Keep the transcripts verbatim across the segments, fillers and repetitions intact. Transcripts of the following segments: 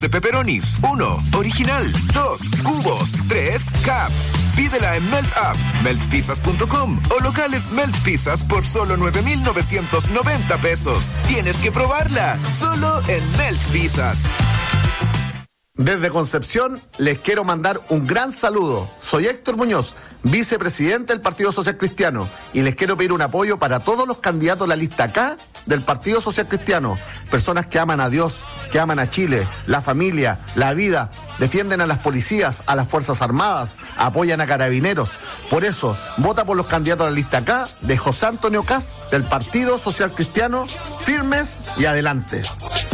de pepperonis. uno. Original. dos. Cubos. tres. Caps. Pídela en Melt App, melt pizzas punto com o locales Melt Pizzas por solo nueve mil novecientos noventa pesos. Tienes que probarla. Solo en Melt Pizzas. Desde Concepción les quiero mandar un gran saludo. Soy Héctor Muñoz, vicepresidente del Partido Social Cristiano, y les quiero pedir un apoyo para todos los candidatos de la lista K del Partido Social Cristiano. Personas que aman a Dios, que aman a Chile, la familia, la vida, defienden a las policías, a las Fuerzas Armadas, apoyan a carabineros. Por eso, vota por los candidatos de la lista K de José Antonio Caz del Partido Social Cristiano, firmes y adelante.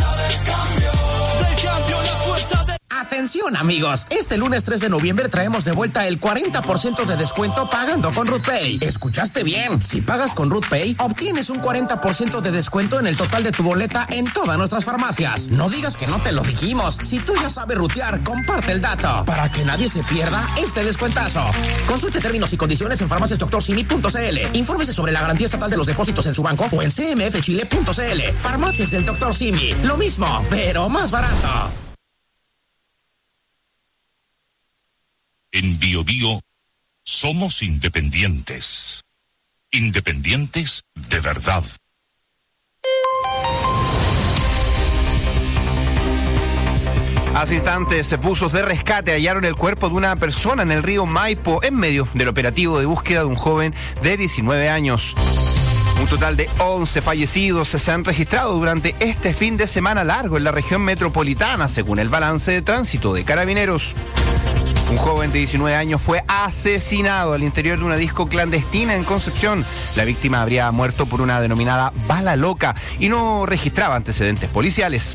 Atención amigos, este lunes tres de noviembre traemos de vuelta el cuarenta por ciento de descuento pagando con RootPay. ¿Escuchaste bien? Si pagas con RootPay, obtienes un cuarenta por ciento de descuento en el total de tu boleta en todas nuestras farmacias. No digas que no te lo dijimos. Si tú ya sabes rutear, comparte el dato para que nadie se pierda este descuentazo. Consulte términos y condiciones en farmacias doctor simi punto c l. Infórmese sobre la garantía estatal de los depósitos en su banco o en c m f chile punto c l. Farmacias del doctor Simi. Lo mismo, pero más barato. En Bio Bio somos independientes. Independientes de verdad. Hace instantes, buzos de rescate hallaron el cuerpo de una persona en el río Maipo en medio del operativo de búsqueda de un joven de diecinueve años. Un total de once fallecidos se han registrado durante este fin de semana largo en la región metropolitana, según el balance de tránsito de Carabineros. Un joven de diecinueve años fue asesinado al interior de una disco clandestina en Concepción. La víctima habría muerto por una denominada bala loca y no registraba antecedentes policiales.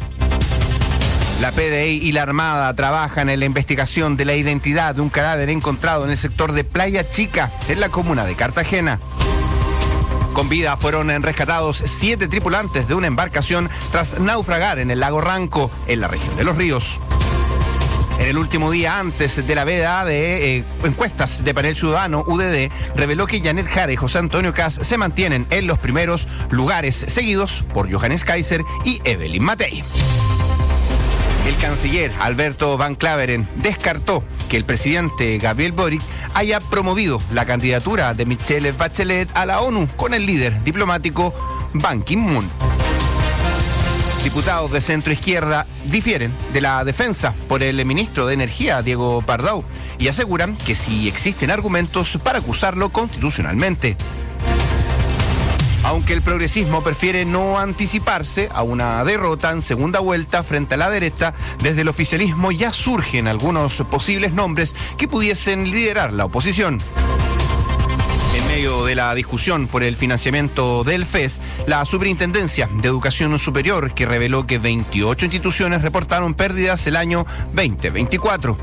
La P D I y la Armada trabajan en la investigación de la identidad de un cadáver encontrado en el sector de Playa Chica, en la comuna de Cartagena. Con vida fueron rescatados siete tripulantes de una embarcación tras naufragar en el lago Ranco, en la región de Los Ríos. En el último día antes de la veda de eh, encuestas de Panel Ciudadano, U D D reveló que Janet Jara y José Antonio Caz se mantienen en los primeros lugares, seguidos por Johannes Kaiser y Evelyn Matei. El canciller Alberto Van Claveren descartó que el presidente Gabriel Boric haya promovido la candidatura de Michelle Bachelet a la ONU con el líder diplomático Ban Ki-moon. Diputados de centro izquierda difieren de la defensa por el ministro de Energía, Diego Pardau, y aseguran que sí existen argumentos para acusarlo constitucionalmente. Aunque el progresismo prefiere no anticiparse a una derrota en segunda vuelta frente a la derecha, desde el oficialismo ya surgen algunos posibles nombres que pudiesen liderar la oposición. En medio de la discusión por el financiamiento del F E S, la Superintendencia de Educación Superior, que reveló que veintiocho instituciones reportaron pérdidas el año veinte veinticuatro.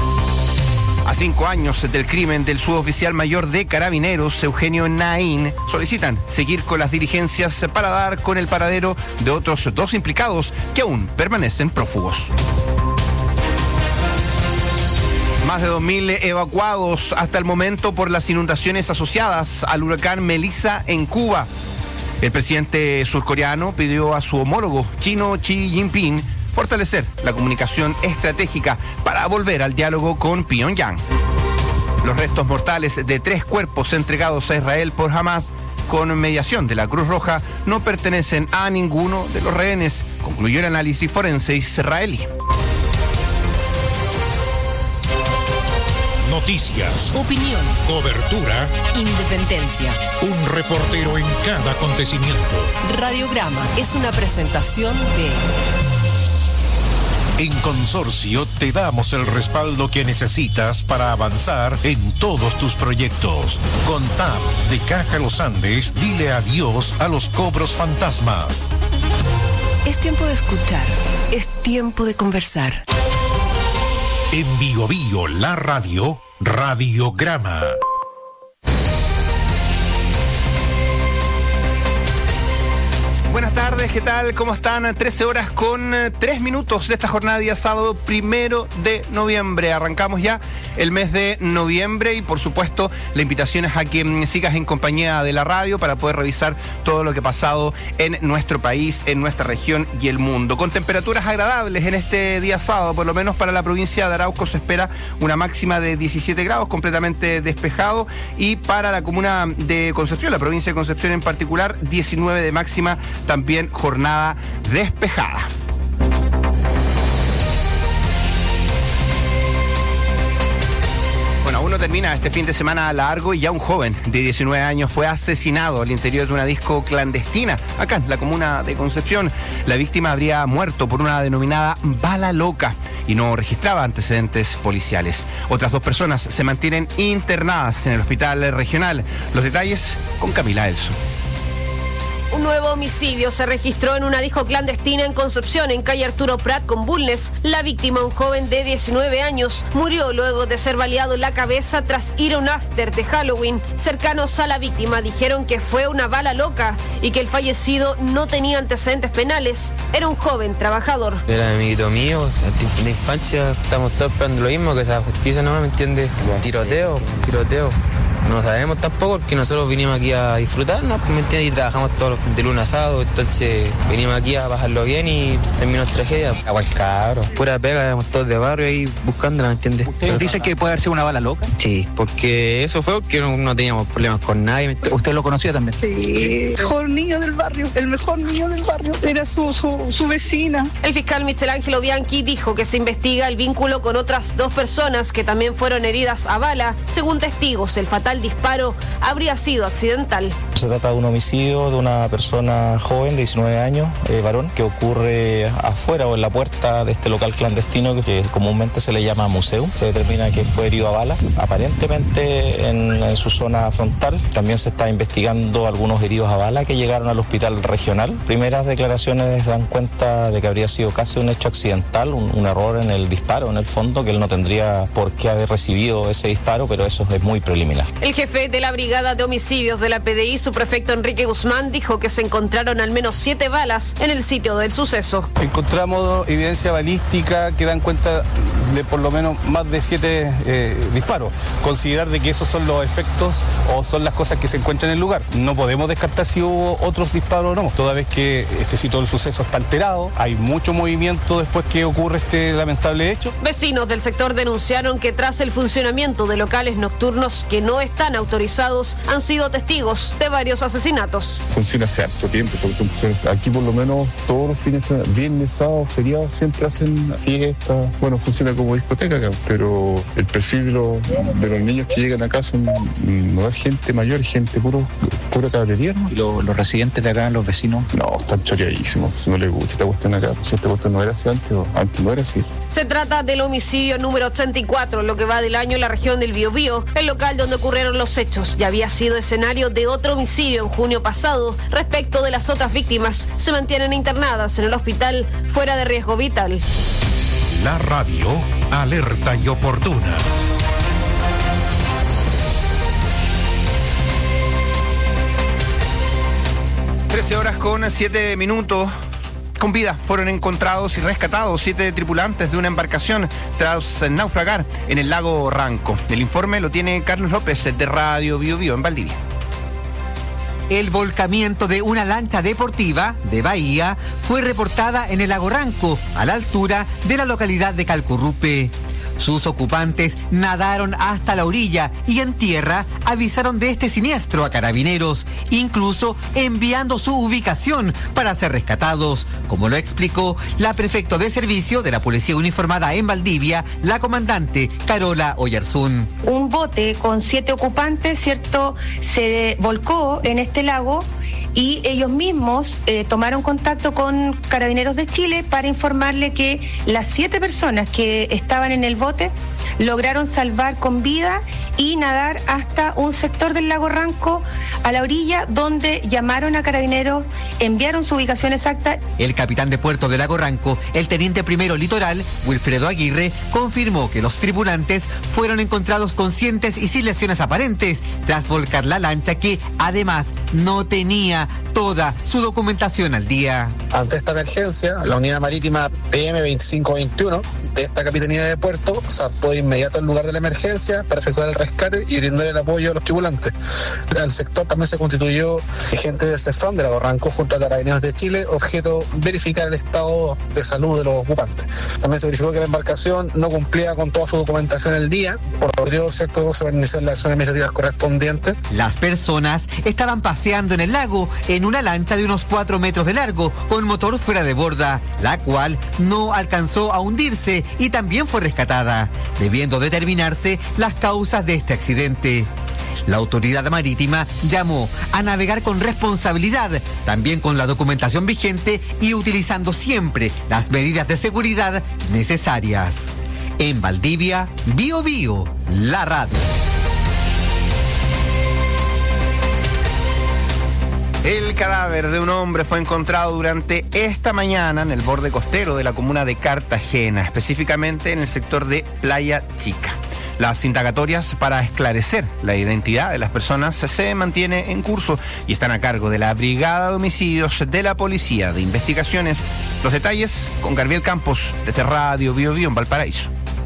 A cinco años del crimen del suboficial mayor de Carabineros, Eugenio Naín, solicitan seguir con las diligencias para dar con el paradero de otros dos implicados que aún permanecen prófugos. Más de dos mil evacuados hasta el momento por las inundaciones asociadas al huracán Melissa en Cuba. El presidente surcoreano pidió a su homólogo chino Xi Jinping fortalecer la comunicación estratégica para volver al diálogo con Pyongyang. Los restos mortales de tres cuerpos entregados a Israel por Hamas, con mediación de la Cruz Roja, no pertenecen a ninguno de los rehenes, concluyó el análisis forense israelí. Noticias, opinión, cobertura, independencia. Un reportero en cada acontecimiento. Radiograma es una presentación de... En Consorcio te damos el respaldo que necesitas para avanzar en todos tus proyectos. Con T A P de Caja Los Andes, dile adiós a los cobros fantasmas. Es tiempo de escuchar, es tiempo de conversar. En Bio Bio, la radio, Radiograma. Buenas tardes, ¿qué tal? ¿Cómo están? trece horas con tres minutos de esta jornada día sábado primero de noviembre. Arrancamos ya el mes de noviembre y por supuesto la invitación es a que sigas en compañía de la radio para poder revisar todo lo que ha pasado en nuestro país, en nuestra región y el mundo. Con temperaturas agradables en este día sábado, por lo menos para la provincia de Arauco se espera una máxima de diecisiete grados, completamente despejado, y para la comuna de Concepción, la provincia de Concepción en particular, diecinueve de máxima, también jornada despejada. Bueno, aún no termina este fin de semana largo y ya un joven de diecinueve años fue asesinado al interior de una disco clandestina acá en la comuna de Concepción. La víctima habría muerto por una denominada bala loca y no registraba antecedentes policiales. Otras dos personas se mantienen internadas en el hospital regional. Los detalles con Camila Elso. Un nuevo homicidio se registró en una disco clandestina en Concepción, en calle Arturo Prat con Bulnes. La víctima, un joven de diecinueve años, murió luego de ser baleado en la cabeza tras ir a un after de Halloween. Cercanos a la víctima dijeron que fue una bala loca y que el fallecido no tenía antecedentes penales. Era un joven trabajador. Era amiguito mío, de infancia estamos todos esperando lo mismo, que esa justicia, ¿no? ¿Me entiendes? Tiroteo, tiroteo. No sabemos tampoco porque nosotros vinimos aquí a disfrutar, ¿no? ¿Me entiendes? Y trabajamos todos los de lunes a sábado, entonces vinimos aquí a pasarlo bien y terminó en tragedia. Agua cabro. Pura pega, éramos todos de barrio ahí buscándola, ¿me entiendes? ¿Usted dice que puede haber sido una bala loca? Sí, porque eso fue porque no, no teníamos problemas con nadie. ¿Usted lo conocía también? Sí, el mejor niño del barrio, el mejor niño del barrio, era su, su, su vecina. El fiscal Michelangelo Bianchi dijo que se investiga el vínculo con otras dos personas que también fueron heridas a bala. Según testigos, el fatal disparo habría sido accidental. Se trata de un homicidio de una persona joven de diecinueve años, eh, varón, que ocurre afuera o en la puerta de este local clandestino que comúnmente se le llama museo. Se determina que fue herido a bala, aparentemente en, en su zona frontal. También se está investigando algunos heridos a bala que llegaron al hospital regional. Primeras declaraciones dan cuenta de que habría sido casi un hecho accidental, un, un error en el disparo, en el fondo, que él no tendría por qué haber recibido ese disparo, pero eso es muy preliminar. El jefe de la Brigada de Homicidios de la P D I, su prefecto Enrique Guzmán, dijo que se encontraron al menos siete balas en el sitio del suceso. Encontramos evidencia balística que dan cuenta de por lo menos más de siete eh, disparos. Considerar de que esos son los efectos o son las cosas que se encuentran en el lugar. No podemos descartar si hubo otros disparos o no, toda vez que este sitio del suceso está alterado, hay mucho movimiento después que ocurre este lamentable hecho. Vecinos del sector denunciaron que tras el funcionamiento de locales nocturnos que no están autorizados, han sido testigos de varios asesinatos. Funciona hace harto tiempo, porque aquí por lo menos todos los fines de semana, viernes, sábado, feriados, siempre hacen fiestas. Bueno, funciona como discoteca acá, pero el perfil de los, de los niños que llegan acá son, no es gente mayor, gente puro, pura cabrería, ¿no? ¿Y lo, los residentes de acá, los vecinos? No, están choreadísimos, no les gusta esta cuestión acá. Si esta cuestión no era así antes, antes no era así. Se trata del homicidio número ochenta y cuatro, lo que va del año en la región del Biobío. El local donde ocurrieron los hechos ya había sido escenario de otro homicidio en junio pasado. Respecto de las otras víctimas, se mantienen internadas en el hospital fuera de riesgo vital. La radio, alerta y oportuna. trece horas con siete minutos. Con vida fueron encontrados y rescatados siete tripulantes de una embarcación tras naufragar en el lago Ranco. El informe lo tiene Carlos López de Radio Bio Bio en Valdivia. El volcamiento de una lancha deportiva de Bahía fue reportada en el lago Ranco, a la altura de la localidad de Calcurrupe. Sus ocupantes nadaron hasta la orilla y en tierra avisaron de este siniestro a carabineros, incluso enviando su ubicación para ser rescatados, como lo explicó la prefecto de servicio de la Policía Uniformada en Valdivia, la comandante Carola Oyarzún. Un bote con siete ocupantes, ¿cierto?, se volcó en este lago y ellos mismos eh, tomaron contacto con Carabineros de Chile para informarle que las siete personas que estaban en el bote lograron salvar con vida y nadar hasta un sector del lago Ranco a la orilla, donde llamaron a Carabineros, enviaron su ubicación exacta. El capitán de puerto de Lago Ranco, el teniente primero litoral, Wilfredo Aguirre, confirmó que los tripulantes fueron encontrados conscientes y sin lesiones aparentes tras volcar la lancha, que además no tenía toda su documentación al día. Ante esta emergencia, la unidad marítima P M veinticinco veintiuno de esta Capitanía de Puerto zarpó de inmediato al lugar de la emergencia para efectuar el rescate y brindar el apoyo a los tripulantes. En el sector también se constituyó gente del CEFAM de Lago Ranco junto a Carabineros de Chile, objeto verificar el estado de salud de los ocupantes. También se verificó que la embarcación no cumplía con toda su documentación el día, por lo anterior, cierto, se van a iniciar las acciones administrativas correspondientes. Las personas estaban paseando en el lago en una lancha de unos cuatro metros de largo con motor fuera de borda, la cual no alcanzó a hundirse y también fue rescatada, debiendo determinarse las causas de este accidente. La autoridad marítima llamó a navegar con responsabilidad, también con la documentación vigente y utilizando siempre las medidas de seguridad necesarias. En Valdivia, Bio Bio, la radio. El cadáver de un hombre fue encontrado durante esta mañana en el borde costero de la comuna de Cartagena, específicamente en el sector de Playa Chica. Las indagatorias para esclarecer la identidad de las personas se mantienen en curso y están a cargo de la Brigada de Homicidios de la Policía de Investigaciones. Los detalles con Gabriel Campos, desde Radio Bio Bio en Valparaíso.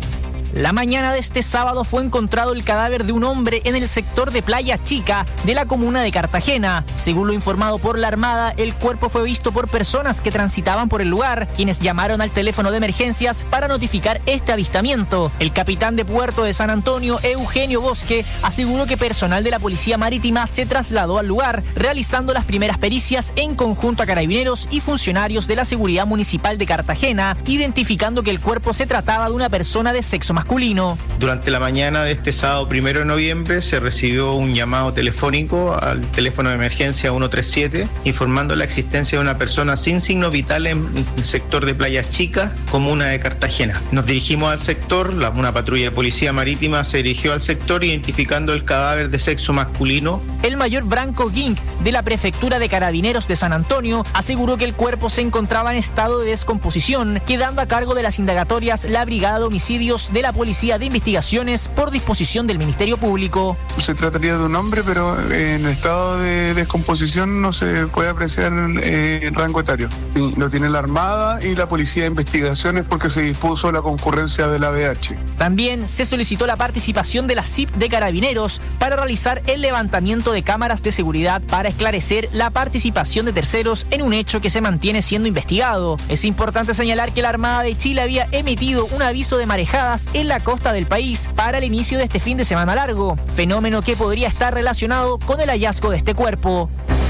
La mañana de este sábado fue encontrado el cadáver de un hombre en el sector de Playa Chica de la comuna de Cartagena. Según lo informado por la Armada, el cuerpo fue visto por personas que transitaban por el lugar, quienes llamaron al teléfono de emergencias para notificar este avistamiento. El capitán de puerto de San Antonio, Eugenio Bosque, aseguró que personal de la Policía Marítima se trasladó al lugar, realizando las primeras pericias en conjunto a carabineros y funcionarios de la Seguridad Municipal de Cartagena, identificando que el cuerpo se trataba de una persona de sexo masculino. Durante la mañana de este sábado primero de noviembre se recibió un llamado telefónico al teléfono de emergencia ciento treinta y siete informando la existencia de una persona sin signos vitales en el sector de Playas Chicas, comuna de Cartagena. Nos dirigimos al sector, la, una patrulla de policía marítima se dirigió al sector identificando el cadáver de sexo masculino. El mayor Branco Ging de la Prefectura de Carabineros de San Antonio aseguró que el cuerpo se encontraba en estado de descomposición, quedando a cargo de las indagatorias la Brigada de Homicidios de la Policía de Investigaciones por disposición del Ministerio Público. Se trataría de un hombre, pero en estado de descomposición no se puede apreciar eh, el rango etario. Lo tiene la Armada y la Policía de Investigaciones porque se dispuso la concurrencia de la B H. También se solicitó la participación de la C I P de Carabineros para realizar el levantamiento de cámaras de seguridad para esclarecer la participación de terceros en un hecho que se mantiene siendo investigado. Es importante señalar que la Armada de Chile había emitido un aviso de marejadas en la costa del país para el inicio de este fin de semana largo, fenómeno que podría estar relacionado con el hallazgo de este cuerpo.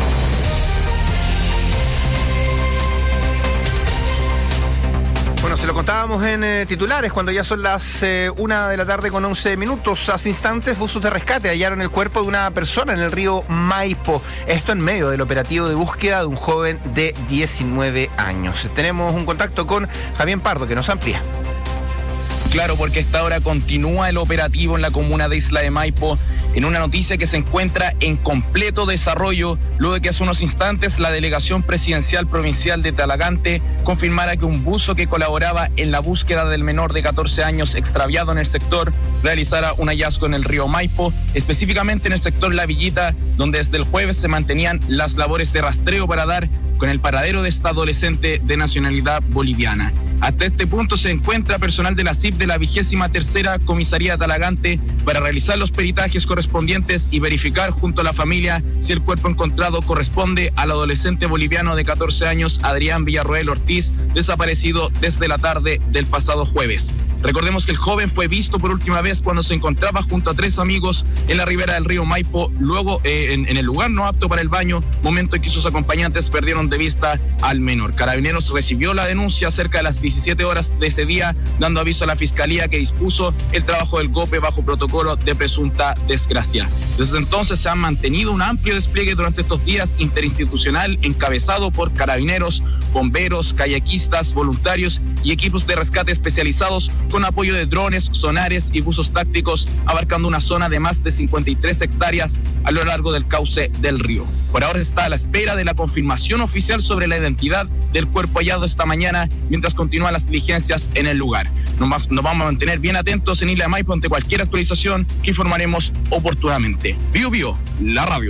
Bueno, se lo contábamos en eh, titulares cuando ya son las eh, una de la tarde con once minutos. Hace instantes, buzos de rescate hallaron el cuerpo de una persona en el río Maipo. Esto en medio del operativo de búsqueda de un joven de diecinueve años. Tenemos un contacto con Javier Pardo que nos amplía. Claro, porque a esta hora continúa el operativo en la comuna de Isla de Maipo, en una noticia que se encuentra en completo desarrollo, luego de que hace unos instantes la Delegación Presidencial Provincial de Talagante confirmara que un buzo que colaboraba en la búsqueda del menor de catorce años extraviado en el sector realizara un hallazgo en el río Maipo, específicamente en el sector La Villita, donde desde el jueves se mantenían las labores de rastreo para dar con el paradero de esta adolescente de nacionalidad boliviana. Hasta este punto se encuentra personal de la C I P de la vigésima tercera Comisaría de Talagante para realizar los peritajes correspondientes y verificar junto a la familia si el cuerpo encontrado corresponde al adolescente boliviano de catorce años Adrián Villarroel Ortiz, desaparecido desde la tarde del pasado jueves. Recordemos que el joven fue visto por última vez cuando se encontraba junto a tres amigos en la ribera del río Maipo, luego eh, en, en el lugar no apto para el baño, momento en que sus acompañantes perdieron de vista al menor. Carabineros recibió la denuncia cerca de las diecisiete horas de ese día, dando aviso a la Fiscalía que dispuso el trabajo del GOPE bajo protocolo de presunta desgracia. Desde entonces se ha mantenido un amplio despliegue durante estos días interinstitucional encabezado por carabineros, bomberos, kayakistas, voluntarios y equipos de rescate especializados con apoyo de drones, sonares y buzos tácticos, abarcando una zona de más de cincuenta y tres hectáreas a lo largo del cauce del río. Por ahora se está a la espera de la confirmación oficial sobre la identidad del cuerpo hallado esta mañana, mientras continúan las diligencias en el lugar. Nos, nos vamos a mantener bien atentos en Isla de Maipo ante cualquier actualización que informaremos oportunamente. Bio Bio, la radio.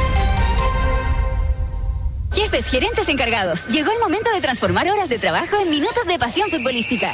Jefes, gerentes encargados, llegó el momento de transformar horas de trabajo en minutos de pasión futbolística.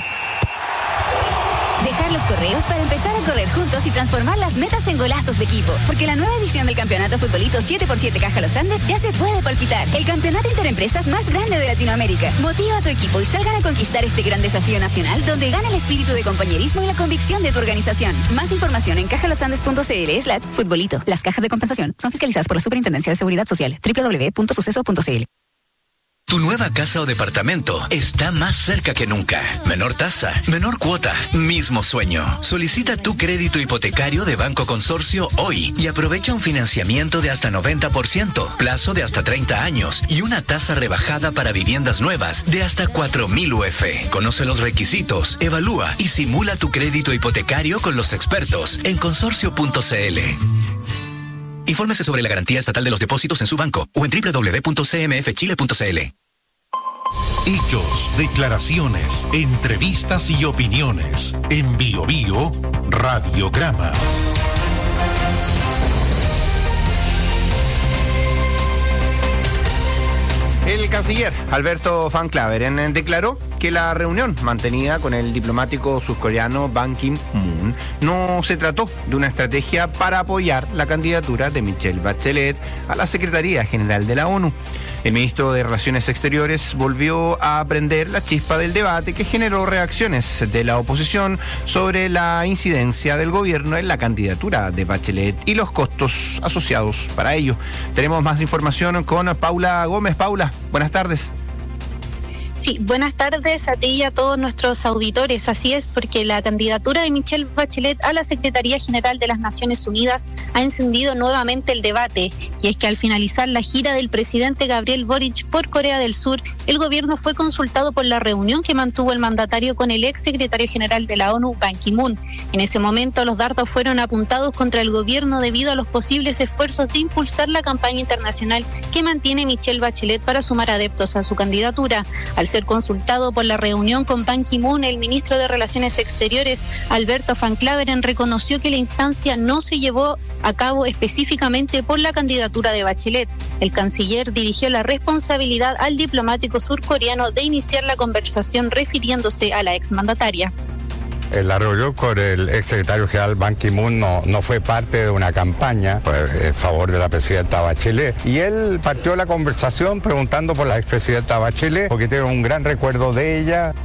Dejar los correos para empezar a correr juntos y transformar las metas en golazos de equipo. Porque la nueva edición del Campeonato Futbolito siete por siete Caja Los Andes ya se puede palpitar. El campeonato interempresas más grande de Latinoamérica. Motiva a tu equipo y salgan a conquistar este gran desafío nacional donde gana el espíritu de compañerismo y la convicción de tu organización. Más información en cajalosandes.cl slash futbolito. Las cajas de compensación son fiscalizadas por la Superintendencia de Seguridad Social. doble u doble u doble u punto suceso punto c l. Tu nueva casa o departamento está más cerca que nunca. Menor tasa, menor cuota, mismo sueño. Solicita tu crédito hipotecario de Banco Consorcio hoy y aprovecha un financiamiento de hasta noventa por ciento, plazo de hasta treinta años y una tasa rebajada para viviendas nuevas de hasta cuatro mil U F. Conoce los requisitos, evalúa y simula tu crédito hipotecario con los expertos en consorcio punto c l. Infórmese sobre la garantía estatal de los depósitos en su banco o en doble u doble u doble u punto c m f chile punto c l. Hechos, declaraciones, entrevistas y opiniones. En Bio Bio, Radiograma. El canciller Alberto Van Klaveren declaró que la reunión mantenida con el diplomático surcoreano Ban Ki-moon no se trató de una estrategia para apoyar la candidatura de Michelle Bachelet a la Secretaría General de la ONU. El ministro de Relaciones Exteriores volvió a prender la chispa del debate que generó reacciones de la oposición sobre la incidencia del gobierno en la candidatura de Bachelet y los costos asociados para ello. Tenemos más información con Paula Gómez. Paula, buenas tardes. Sí, buenas tardes a ti y a todos nuestros auditores. Así es, porque la candidatura de Michelle Bachelet a la Secretaría General de las Naciones Unidas ha encendido nuevamente el debate. Y es que al finalizar la gira del presidente Gabriel Boric por Corea del Sur, el gobierno fue consultado por la reunión que mantuvo el mandatario con el ex secretario general de la ONU, Ban Ki-moon. En ese momento, los dardos fueron apuntados contra el gobierno debido a los posibles esfuerzos de impulsar la campaña internacional que mantiene Michelle Bachelet para sumar adeptos a su candidatura. Al ser consultado por la reunión con Ban Ki-moon, el ministro de Relaciones Exteriores, Alberto Van Klaveren, reconoció que la instancia no se llevó a cabo específicamente por la candidatura de Bachelet. El canciller dirigió la responsabilidad al diplomático surcoreano de iniciar la conversación refiriéndose a la exmandataria. La reunión con el exsecretario general Ban Ki-moon no, no fue parte de una campaña en favor de la presidenta Bachelet. Y él partió la conversación preguntando por la expresidenta Bachelet, porque tiene un gran recuerdo de ella.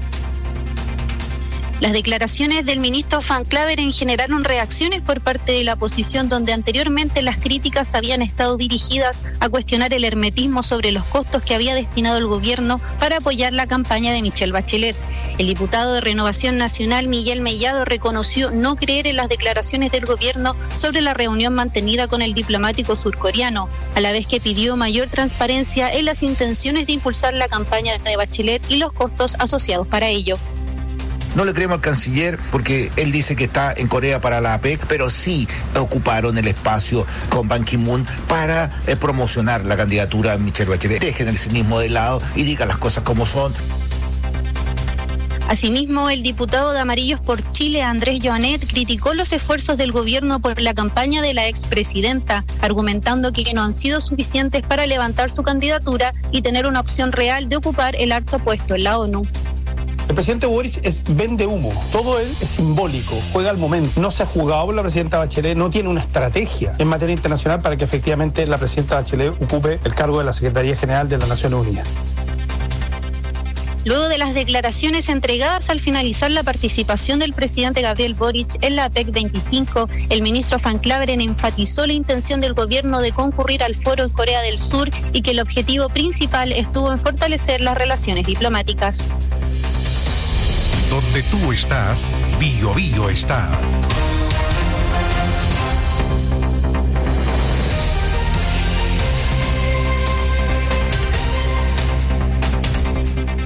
Las declaraciones del ministro Van Klaveren generaron reacciones por parte de la oposición, donde anteriormente las críticas habían estado dirigidas a cuestionar el hermetismo sobre los costos que había destinado el gobierno para apoyar la campaña de Michelle Bachelet. El diputado de Renovación Nacional, Miguel Mellado, reconoció no creer en las declaraciones del gobierno sobre la reunión mantenida con el diplomático surcoreano, a la vez que pidió mayor transparencia en las intenciones de impulsar la campaña de Bachelet y los costos asociados para ello. No le creemos al canciller porque él dice que está en Corea para la A P E C, pero sí ocuparon el espacio con Ban Ki-moon para eh, promocionar la candidatura de Michelle Bachelet. Dejen el cinismo de lado y digan las cosas como son. Asimismo, el diputado de Amarillos por Chile, Andrés Joanet, criticó los esfuerzos del gobierno por la campaña de la expresidenta, argumentando que no han sido suficientes para levantar su candidatura y tener una opción real de ocupar el alto puesto en la ONU. El presidente Boric es vende humo, todo él es simbólico, juega al momento. No se ha jugado por la presidenta Bachelet, no tiene una estrategia en materia internacional para que efectivamente la presidenta Bachelet ocupe el cargo de la Secretaría General de las Naciones Unidas. Luego de las declaraciones entregadas al finalizar la participación del presidente Gabriel Boric en la A P E C veinticinco, el ministro Van Klaveren enfatizó la intención del gobierno de concurrir al foro en Corea del Sur y que el objetivo principal estuvo en fortalecer las relaciones diplomáticas. Donde tú estás, Bio Bio está.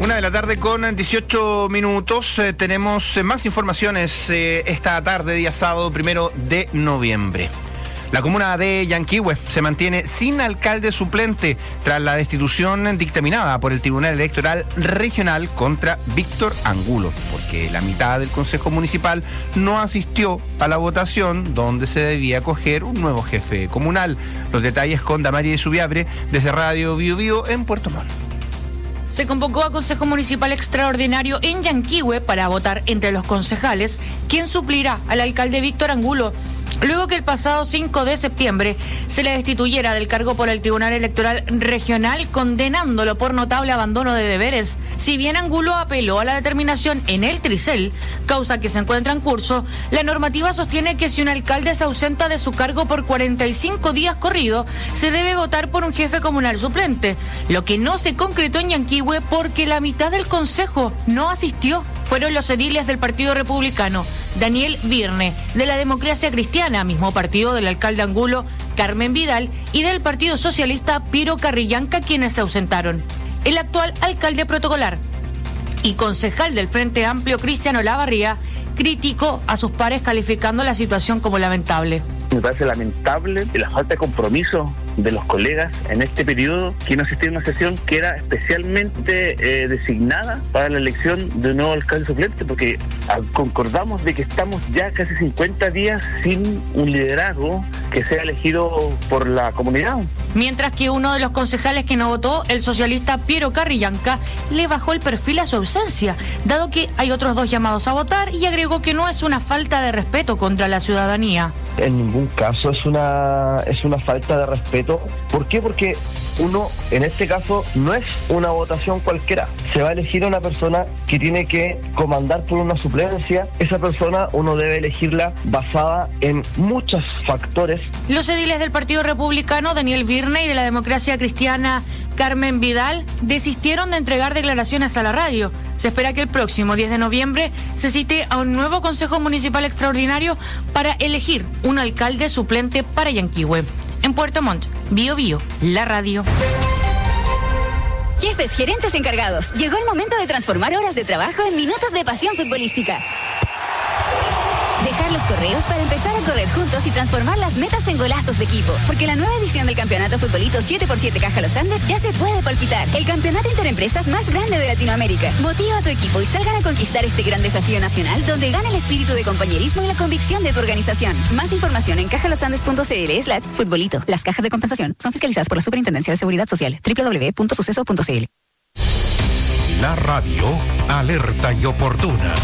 Una de la tarde con dieciocho minutos. Eh, tenemos eh, más informaciones eh, esta tarde, día sábado, primero de noviembre. La comuna de Yanquihue se mantiene sin alcalde suplente tras la destitución dictaminada por el Tribunal Electoral Regional contra Víctor Angulo, porque la mitad del Consejo Municipal no asistió a la votación donde se debía acoger un nuevo jefe comunal. Los detalles con Damaris Subiabre desde Radio Bio Bio en Puerto Montt. Se convocó a Consejo Municipal Extraordinario en Yanquihue para votar entre los concejales quién suplirá al alcalde Víctor Angulo, luego que el pasado cinco de septiembre se le destituyera del cargo por el Tribunal Electoral Regional, condenándolo por notable abandono de deberes. Si bien Angulo apeló a la determinación en el Tricel, causa que se encuentra en curso, la normativa sostiene que si un alcalde se ausenta de su cargo por cuarenta y cinco días corridos, se debe votar por un jefe comunal suplente, lo que no se concretó en Yanquihue porque la mitad del consejo no asistió. Fueron los ediles del Partido Republicano, Daniel Virne, de la Democracia Cristiana, mismo partido del alcalde Angulo, Carmen Vidal, y del Partido Socialista, Piero Carrillanca, quienes se ausentaron. El actual alcalde protocolar y concejal del Frente Amplio, Cristiano Lavarría, criticó a sus pares calificando la situación como lamentable. Me parece lamentable la falta de compromiso de los colegas en este periodo que no asistieron a una sesión que era especialmente eh, designada para la elección de un nuevo alcalde suplente, porque concordamos de que estamos ya casi cincuenta días sin un liderazgo que sea elegido por la comunidad. Mientras que uno de los concejales que no votó, el socialista Piero Carrillanca, le bajó el perfil a su ausencia, dado que hay otros dos llamados a votar, y agregó que no es una falta de respeto contra la ciudadanía. En ningún caso es una es una falta de respeto. ¿Por qué? Porque uno, en este caso, no es una votación cualquiera. Se va a elegir a una persona que tiene que comandar por una suplencia. Esa persona uno debe elegirla basada en muchos factores. Los ediles del Partido Republicano, Daniel Virne, y de la Democracia Cristiana, Carmen Vidal, desistieron de entregar declaraciones a la radio. Se espera que el próximo diez de noviembre se cite a un nuevo Consejo Municipal Extraordinario para elegir un alcalde suplente para Yanquihue. En Puerto Montt, Bio Bio, la radio. Jefes, gerentes encargados, llegó el momento de transformar horas de trabajo en minutos de pasión futbolística. Dejar los correos para empezar a correr juntos y transformar las metas en golazos de equipo. Porque la nueva edición del Campeonato Futbolito siete por siete Caja Los Andes ya se puede palpitar. El campeonato interempresas más grande de Latinoamérica. Motiva a tu equipo y salgan a conquistar este gran desafío nacional donde gana el espíritu de compañerismo y la convicción de tu organización. Más información en cajalosandes.cl slash futbolito. Las cajas de compensación son fiscalizadas por la Superintendencia de Seguridad Social. doble u doble u doble u punto suceso punto c l. La radio alerta y oportuna.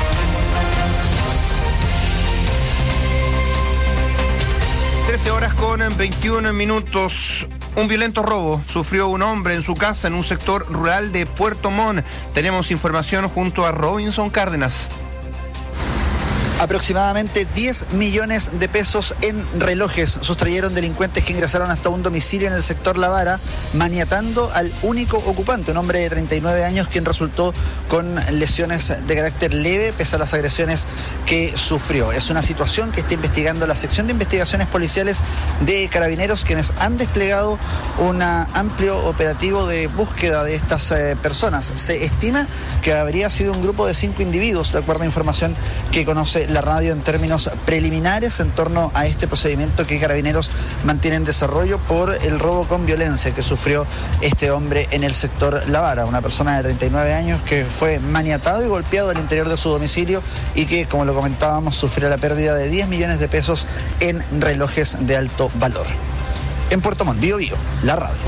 trece horas con veintiún minutos. Un violento robo sufrió un hombre en su casa en un sector rural de Puerto Montt. Tenemos información junto a Robinson Cárdenas. Aproximadamente diez millones de pesos en relojes sustrayeron delincuentes que ingresaron hasta un domicilio en el sector La Vara, maniatando al único ocupante, un hombre de treinta y nueve años, quien resultó con lesiones de carácter leve pese a las agresiones que sufrió. Es una situación que está investigando la sección de investigaciones policiales de Carabineros, quienes han desplegado un amplio operativo de búsqueda de estas eh, personas. Se estima que habría sido un grupo de cinco individuos, de acuerdo a información que conoce la radio en términos preliminares en torno a este procedimiento que Carabineros mantiene en desarrollo por el robo con violencia que sufrió este hombre en el sector La Vara, una persona de treinta y nueve años que fue maniatado y golpeado al interior de su domicilio y que, como lo comentábamos, sufrió la pérdida de diez millones de pesos en relojes de alto valor. En Puerto Montt, Bio Bio, la radio.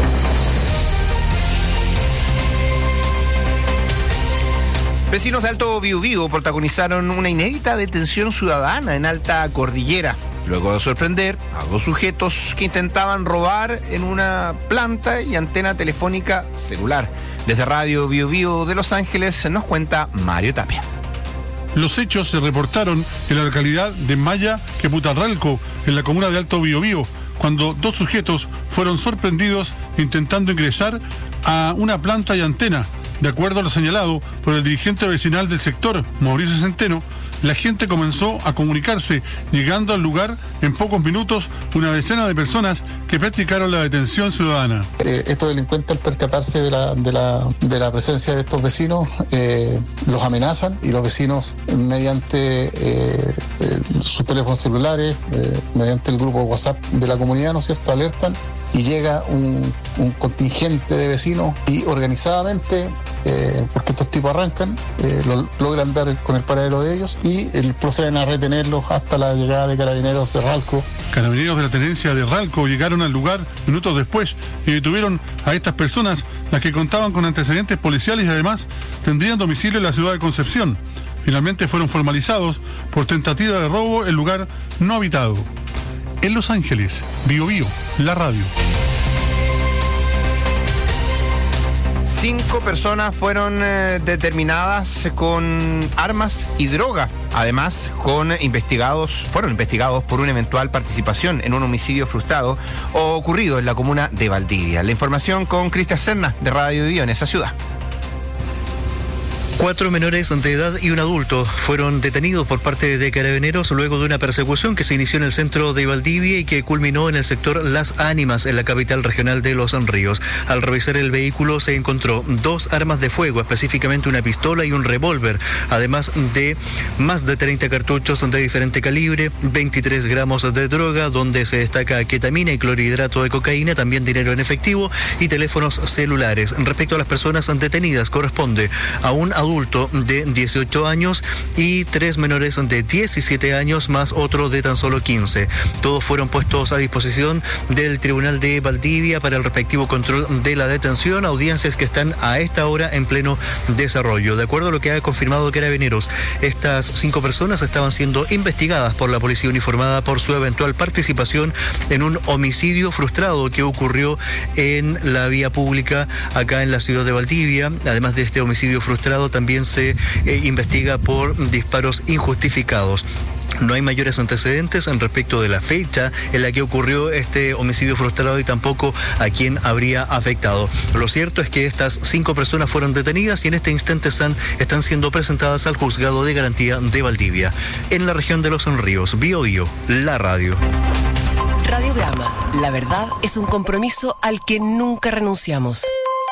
Vecinos de Alto Biobío protagonizaron una inédita detención ciudadana en Alta Cordillera, luego de sorprender a dos sujetos que intentaban robar en una planta y antena telefónica celular. Desde Radio Biobío de Los Ángeles nos cuenta Mario Tapia. Los hechos se reportaron en la localidad de Maya Queputarralco, en la comuna de Alto Biobío, cuando dos sujetos fueron sorprendidos intentando ingresar a una planta y antena. De acuerdo a lo señalado por el dirigente vecinal del sector, Mauricio Centeno, la gente comenzó a comunicarse, llegando al lugar en pocos minutos una decena de personas que practicaron la detención ciudadana. Eh, estos delincuentes, al percatarse de la, de la, de la presencia de estos vecinos, eh, los amenazan y los vecinos, mediante eh, eh, sus teléfonos celulares, eh, mediante el grupo de WhatsApp de la comunidad, ¿no es cierto?, alertan y llega un, un contingente de vecinos y organizadamente, eh, porque estos tipos arrancan, eh, lo, logran dar con el paradero de ellos y eh, proceden a retenerlos hasta la llegada de carabineros de Ralco. Carabineros de la tenencia de Ralco llegaron al lugar minutos después y detuvieron a estas personas, las que contaban con antecedentes policiales y además tendrían domicilio en la ciudad de Concepción. Finalmente fueron formalizados por tentativa de robo en lugar no habitado. En Los Ángeles, Bio Bio, la radio. Cinco personas fueron eh, determinadas con armas y droga. Además, con investigados, fueron investigados por una eventual participación en un homicidio frustrado ocurrido en la comuna de Valdivia. La información con Cristian Serna, de Radio Bio, en esa ciudad. Cuatro menores de edad y un adulto fueron detenidos por parte de carabineros luego de una persecución que se inició en el centro de Valdivia y que culminó en el sector Las Ánimas, en la capital regional de Los Ríos. Al revisar el vehículo se encontró dos armas de fuego, específicamente una pistola y un revólver, además de más de treinta cartuchos de diferente calibre, veintitrés gramos de droga, donde se destaca ketamina y clorhidrato de cocaína, también dinero en efectivo y teléfonos celulares. Respecto a las personas detenidas, corresponde a un adulto adulto de dieciocho años y tres menores de diecisiete años más otro de tan solo quince. Todos fueron puestos a disposición del Tribunal de Valdivia para el respectivo control de la detención, audiencias que están a esta hora en pleno desarrollo. De acuerdo a lo que ha confirmado Carabineros, estas cinco personas estaban siendo investigadas por la policía uniformada por su eventual participación en un homicidio frustrado que ocurrió en la vía pública acá en la ciudad de Valdivia. Además de este homicidio frustrado, también se eh, investiga por disparos injustificados. No hay mayores antecedentes en respecto de la fecha en la que ocurrió este homicidio frustrado y tampoco a quién habría afectado. Lo cierto es que estas cinco personas fueron detenidas y en este instante están, están siendo presentadas al juzgado de garantía de Valdivia. En la región de Los Ríos, Bio Bio, la radio. Radiograma. La verdad es un compromiso al que nunca renunciamos.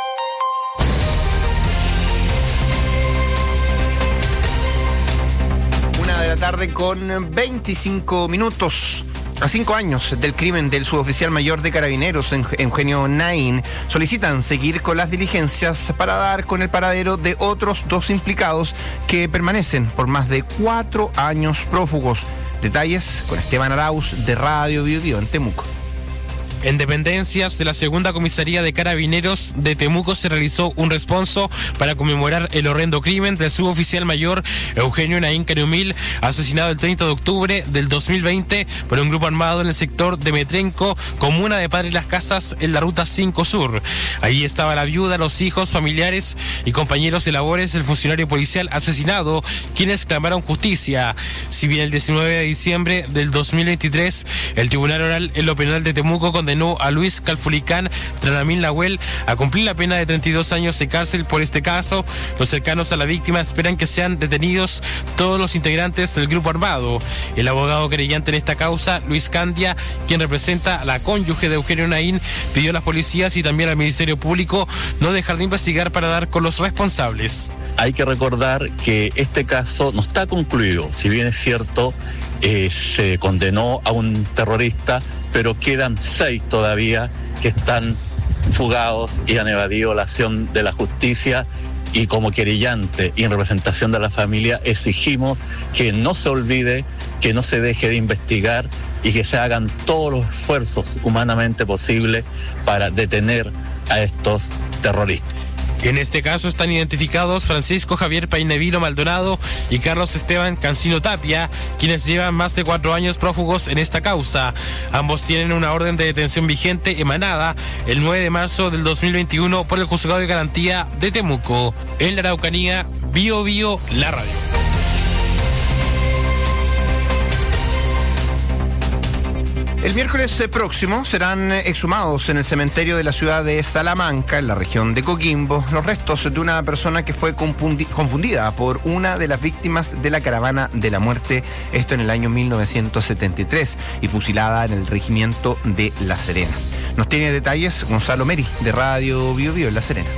De la tarde con veinticinco minutos. A cinco años del crimen del suboficial mayor de Carabineros, Eugenio Naín, solicitan seguir con las diligencias para dar con el paradero de otros dos implicados que permanecen por más de cuatro años prófugos. Detalles con Esteban Arauz, de Radio Bio Bio, en Temuco. En dependencias de la segunda comisaría de Carabineros de Temuco se realizó un responso para conmemorar el horrendo crimen del suboficial mayor Eugenio Naín Cariumil, asesinado el treinta de octubre del dos mil veinte por un grupo armado en el sector de Metrenco, comuna de Padre Las Casas, en la ruta cinco Sur. Allí estaba la viuda, los hijos, familiares y compañeros de labores del funcionario policial asesinado, quienes clamaron justicia. Si bien el diecinueve de diciembre del dos mil veintitrés el Tribunal Oral en lo Penal de Temuco condenó a Luis Calfulicán Tranamín Lahuel a cumplir la pena de treinta y dos años de cárcel por este caso, los cercanos a la víctima esperan que sean detenidos todos los integrantes del grupo armado. El abogado querellante en esta causa, Luis Candia, quien representa a la cónyuge de Eugenio Naín, pidió a las policías y también al Ministerio Público no dejar de investigar para dar con los responsables. Hay que recordar que este caso no está concluido, si bien es cierto, eh, se condenó a un terrorista, pero quedan seis todavía que están fugados y han evadido la acción de la justicia, y como querellante y en representación de la familia exigimos que no se olvide, que no se deje de investigar y que se hagan todos los esfuerzos humanamente posibles para detener a estos terroristas. En este caso están identificados Francisco Javier Painevino Maldonado y Carlos Esteban Cancino Tapia, quienes llevan más de cuatro años prófugos en esta causa. Ambos tienen una orden de detención vigente emanada el nueve de marzo del dos mil veintiuno por el Juzgado de Garantía de Temuco. En la Araucanía, Bio Bio, la radio. El miércoles próximo serán exhumados en el cementerio de la ciudad de Salamanca, en la región de Coquimbo, los restos de una persona que fue confundida por una de las víctimas de la caravana de la muerte, esto en el año mil novecientos setenta y tres, y fusilada en el regimiento de La Serena. Nos tiene detalles Gonzalo Meri, de Radio Bio Bio en La Serena.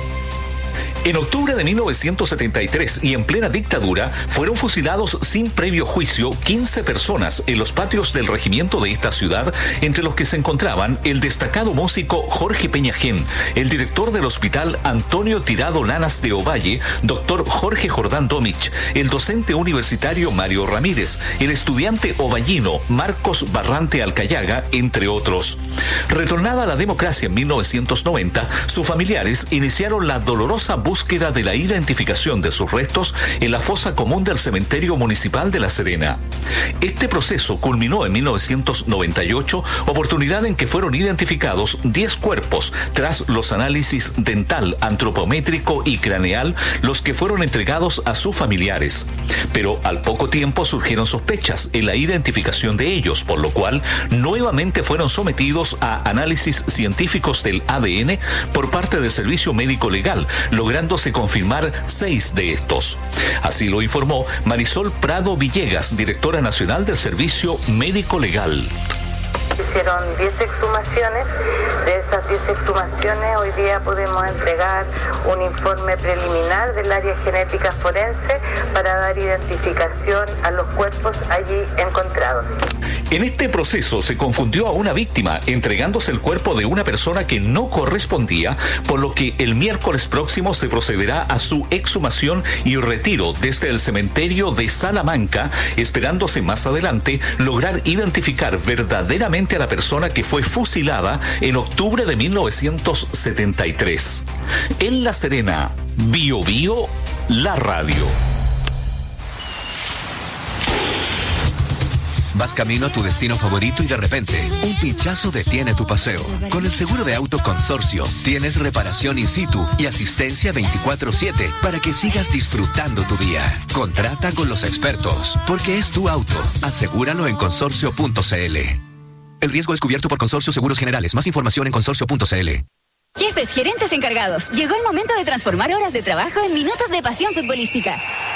En octubre de mil novecientos setenta y tres y en plena dictadura, fueron fusilados sin previo juicio quince personas en los patios del regimiento de esta ciudad, entre los que se encontraban el destacado músico Jorge Peñajén, el director del hospital Antonio Tirado Lanas de Ovalle, doctor Jorge Jordán Domich, el docente universitario Mario Ramírez, el estudiante ovallino Marcos Barrante Alcayaga, entre otros. Retornada a la democracia en mil novecientos noventa, sus familiares iniciaron la dolorosa búsqueda de la identificación de sus restos en la fosa común del cementerio municipal de La Serena. Este proceso culminó en mil novecientos noventa y ocho, oportunidad en que fueron identificados diez cuerpos tras los análisis dental, antropométrico y craneal, los que fueron entregados a sus familiares. Pero al poco tiempo surgieron sospechas en la identificación de ellos, por lo cual nuevamente fueron sometidos a análisis científicos del A D N por parte del Servicio Médico Legal, lográndose confirmar seis de estos. Así lo informó Marisol Prado Villegas, directora nacional del Servicio Médico Legal. Hicieron diez exhumaciones. De esas diez exhumaciones hoy día podemos entregar un informe preliminar del área genética forense para dar identificación a los cuerpos allí encontrados. En este proceso se confundió a una víctima, entregándose el cuerpo de una persona que no correspondía, por lo que el miércoles próximo se procederá a su exhumación y retiro desde el cementerio de Salamanca, esperándose más adelante lograr identificar verdaderamente a la persona que fue fusilada en octubre de mil novecientos setenta y tres. En La Serena, Bio Bio, la radio. Vas camino a tu destino favorito y de repente, un pinchazo detiene tu paseo. Con el seguro de auto Consorcio, tienes reparación in situ y asistencia veinticuatro siete para que sigas disfrutando tu día. Contrata con los expertos, porque es tu auto. Asegúralo en consorcio punto c l. El riesgo es cubierto por Consorcio Seguros Generales. Más información en consorcio punto c l. Jefes, gerentes encargados, llegó el momento de transformar horas de trabajo en minutos de pasión futbolística.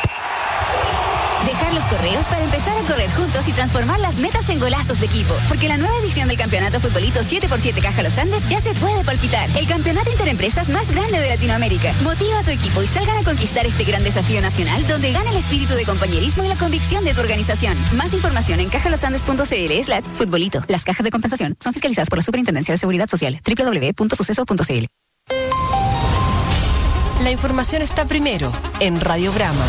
Dejar los correos para empezar a correr juntos y transformar las metas en golazos de equipo. Porque la nueva edición del Campeonato Futbolito siete por siete Caja Los Andes ya se puede palpitar. El campeonato interempresas más grande de Latinoamérica. Motiva a tu equipo y salgan a conquistar este gran desafío nacional donde gana el espíritu de compañerismo y la convicción de tu organización. Más información en cajalosandes punto c l slash futbolito. Las cajas de compensación son fiscalizadas por la Superintendencia de Seguridad Social. doble u doble u doble u punto suceso punto c l. La información está primero en Radio Brahma.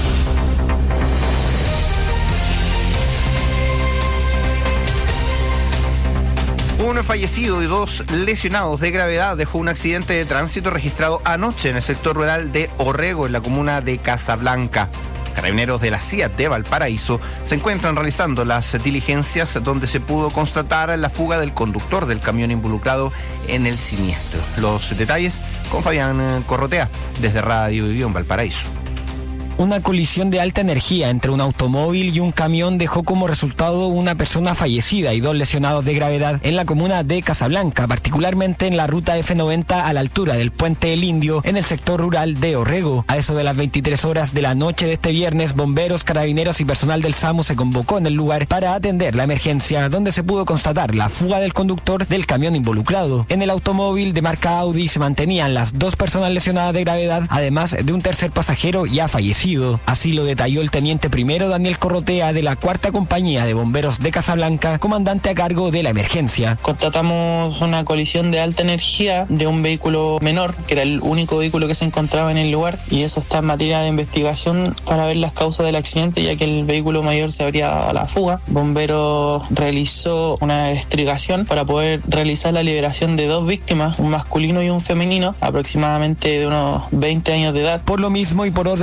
Un fallecido y dos lesionados de gravedad dejó un accidente de tránsito registrado anoche en el sector rural de Orrego, en la comuna de Casablanca. Carabineros de la C I A T de Valparaíso se encuentran realizando las diligencias donde se pudo constatar la fuga del conductor del camión involucrado en el siniestro. Los detalles con Fabián Corrotea, desde Radio Bio en Valparaíso. Una colisión de alta energía entre un automóvil y un camión dejó como resultado una persona fallecida y dos lesionados de gravedad en la comuna de Casablanca, particularmente en la ruta F noventa a la altura del Puente El Indio, en el sector rural de Orrego. A eso de las veintitrés horas de la noche de este viernes, bomberos, carabineros y personal del SAMU se convocó en el lugar para atender la emergencia, donde se pudo constatar la fuga del conductor del camión involucrado. En el automóvil de marca Audi se mantenían las dos personas lesionadas de gravedad, además de un tercer pasajero ya fallecido. Así lo detalló el teniente primero Daniel Corrotea de la cuarta compañía de bomberos de Casablanca, comandante a cargo de la emergencia. Constatamos una colisión de alta energía de un vehículo menor, que era el único vehículo que se encontraba en el lugar, y eso está en materia de investigación para ver las causas del accidente, ya que el vehículo mayor se habría dado a la fuga. Bomberos realizó una estrigación para poder realizar la liberación de dos víctimas, un masculino y un femenino, aproximadamente de unos veinte años de edad. Por lo mismo y por orden de fiscalía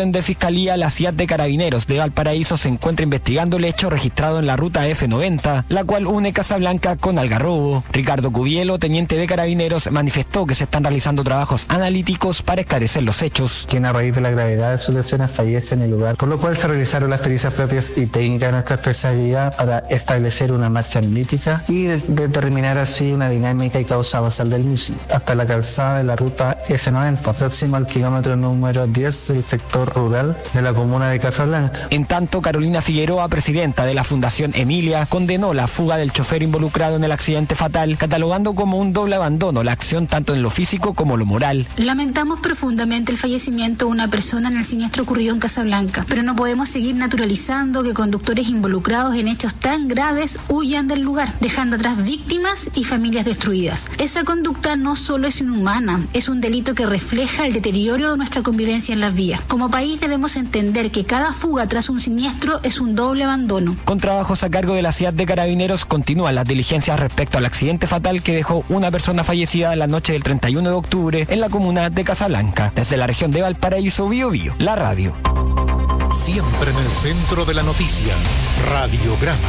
Fiscalía, la C I A D de Carabineros de Valparaíso se encuentra investigando el hecho registrado en la ruta F noventa, la cual une Casablanca con Algarrobo. Ricardo Cubielo, teniente de Carabineros, manifestó que se están realizando trabajos analíticos para esclarecer los hechos. Quien a raíz de la gravedad de sus lesiones fallece en el lugar, por lo cual se realizaron las pericias propias y técnicas de nuestra especialidad para establecer una marcha analítica y de- determinar así una dinámica y causa basal del mismo, hasta la calzada de la ruta F noventa, próxima al kilómetro número diez del sector rural de la comuna de Casablanca. En tanto, Carolina Figueroa, presidenta de la Fundación Emilia, condenó la fuga del chofer involucrado en el accidente fatal, catalogando como un doble abandono la acción tanto en lo físico como lo moral. Lamentamos profundamente el fallecimiento de una persona en el siniestro ocurrido en Casablanca, pero no podemos seguir naturalizando que conductores involucrados en hechos tan graves huyan del lugar, dejando atrás víctimas y familias destruidas. Esa conducta no solo es inhumana, es un delito que refleja el deterioro de nuestra convivencia en las vías. Como país debemos entender que cada fuga tras un siniestro es un doble abandono. Con trabajos a cargo de la C I A D de Carabineros, continúan las diligencias respecto al accidente fatal que dejó una persona fallecida la noche del treinta y uno de octubre en la comuna de Casablanca. Desde la región de Valparaíso, Bio Bio, la radio. Siempre en el centro de la noticia. Radiograma.